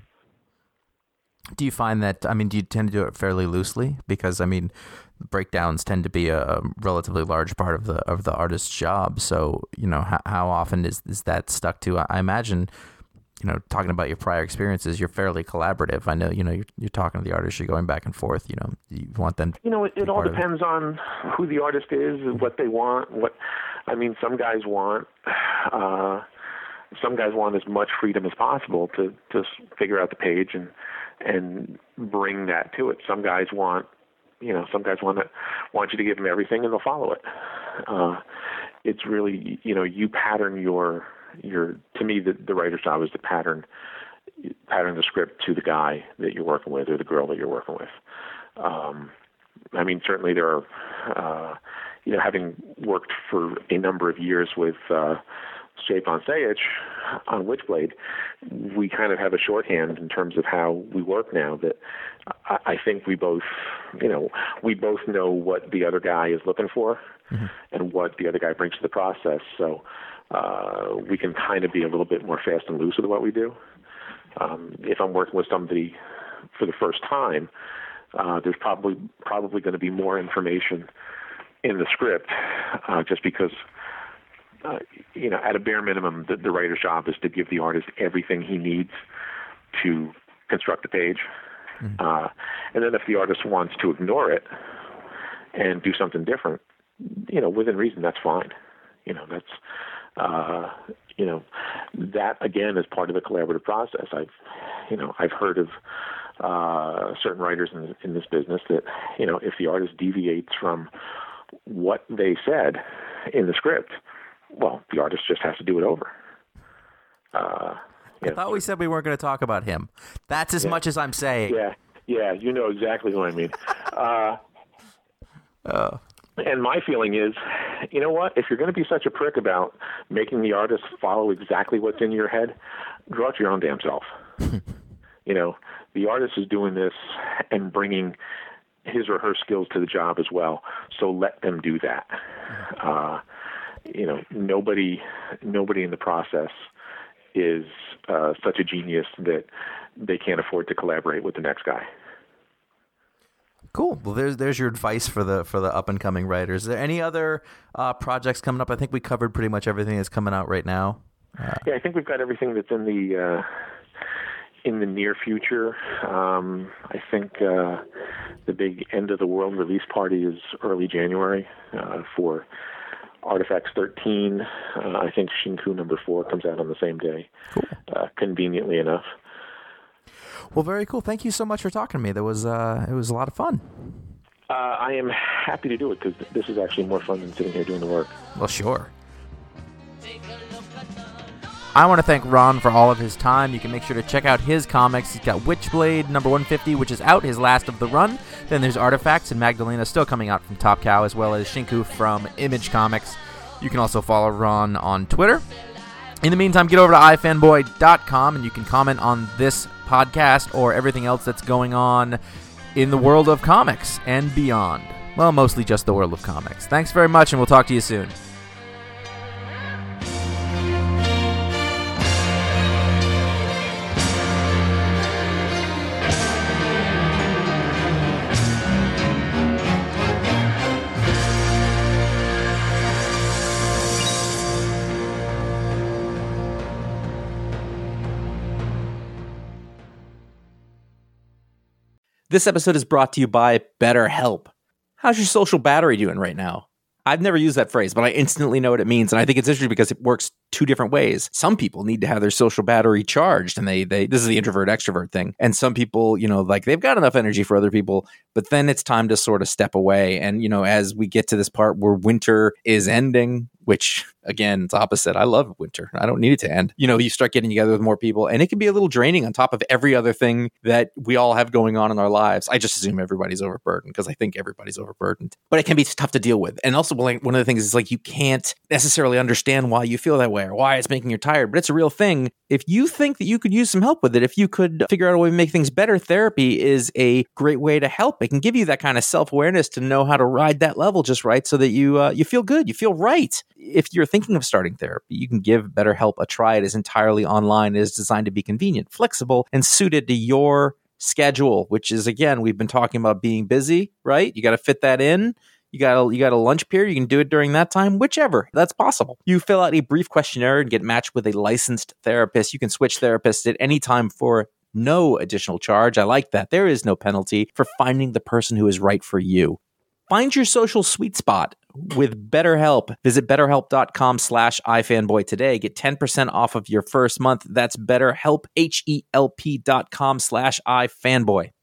Do you find that, I mean, do you tend to do it fairly loosely? Because, I mean, breakdowns tend to be a relatively large part of the of the artist's job. So, you know, how, how often is, is that stuck to? I imagine, you know, talking about your prior experiences, you're fairly collaborative. I know, you know, you're, you're talking to the artist, you're going back and forth, you know, you want them to You know, it, it all depends on who the artist is and what they want. What, I mean, some guys want... Uh, Some guys want as much freedom as possible to, to figure out the page and and bring that to it. Some guys want, you know, some guys want to want you to give them everything and they'll follow it. Uh, it's really, you know, you pattern your your. To me, the, the writer's job is to pattern pattern the script to the guy that you're working with or the girl that you're working with. Um, I mean, certainly there are, uh, you know, having worked for a number of years with. Uh, Stjepan Sejic on Witchblade, we kind of have a shorthand in terms of how we work now that I, I think we both, you know, we both know what the other guy is looking for mm-hmm. and what the other guy brings to the process. So uh, we can kind of be a little bit more fast and loose with what we do. Um, if I'm working with somebody for the first time, uh, there's probably probably going to be more information in the script uh, just because Uh, you know, at a bare minimum, the, the writer's job is to give the artist everything he needs to construct the page. Mm-hmm. Uh, and then if the artist wants to ignore it and do something different, you know, within reason, that's fine. You know, that's, uh, you know, that again is part of the collaborative process. I've, you know, I've heard of uh, certain writers in, in this business that, you know, if the artist deviates from what they said in the script, well, the artist just has to do it over. Uh, I thought we said we weren't going to talk about him. That's as yeah. much as I'm saying. Yeah, yeah, you know exactly who I mean. Uh, uh. And my feeling is, you know what? If you're going to be such a prick about making the artist follow exactly what's in your head, draw it your own damn self. You know, the artist is doing this and bringing his or her skills to the job as well, so let them do that. Uh You know, nobody, nobody in the process is uh, such a genius that they can't afford to collaborate with the next guy. Cool. Well, there's there's your advice for the for the up and coming writers. Is there any other uh, projects coming up? I think we covered pretty much everything that's coming out right now. Uh, yeah, I think we've got everything that's in the uh, in the near future. Um, I think uh, the big end of the world release party is early January uh, for Artifacts thirteen. Uh, I think Shinku number four comes out on the same day, cool. uh, conveniently enough. Well, very cool. Thank you so much for talking to me. That was uh, it was a lot of fun. Uh, I am happy to do it because this is actually more fun than sitting here doing the work. Well, sure. I want to thank Ron for all of his time. You can make sure to check out his comics. He's got Witchblade number one fifty, which is out, his last of the run. Then there's Artifacts and Magdalena still coming out from Top Cow, as well as Shinku from Image Comics. You can also follow Ron on Twitter. In the meantime, get over to i fanboy dot com and you can comment on this podcast or everything else that's going on in the world of comics and beyond. Well, mostly just the world of comics. Thanks very much, and we'll talk to you soon. This episode is brought to you by BetterHelp. How's your social battery doing right now? I've never used that phrase, but I instantly know what it means, and I think it's interesting because it works two different ways. Some people need to have their social battery charged, and they they this is the introvert-extrovert thing. And some people, you know, like they've got enough energy for other people, but then it's time to sort of step away. And, you know, as we get to this part where winter is ending, which, again, it's opposite. I love winter. I don't need it to end. You know, you start getting together with more people, and it can be a little draining on top of every other thing that we all have going on in our lives. I just assume everybody's overburdened because I think everybody's overburdened. But it can be tough to deal with. And also, one of the things is like you can't necessarily understand why you feel that way or why it's making you tired, but it's a real thing. If you think that you could use some help with it, if you could figure out a way to make things better, therapy is a great way to help. It can give you that kind of self-awareness to know how to ride that level just right so that you uh, you feel good, you feel right. If you're thinking of starting therapy, you can give BetterHelp a try. It is entirely online. It is designed to be convenient, flexible, and suited to your schedule, which is, again, we've been talking about being busy, right? You got to fit that in. You got a, you got a lunch period. You can do it during that time, whichever. That's possible. You fill out a brief questionnaire and get matched with a licensed therapist. You can switch therapists at any time for no additional charge. I like that. There is no penalty for finding the person who is right for you. Find your social sweet spot with BetterHelp. Visit betterhelp.com slash ifanboy today. Get ten percent off of your first month. That's BetterHelp, H E L P dot com slash ifanboy.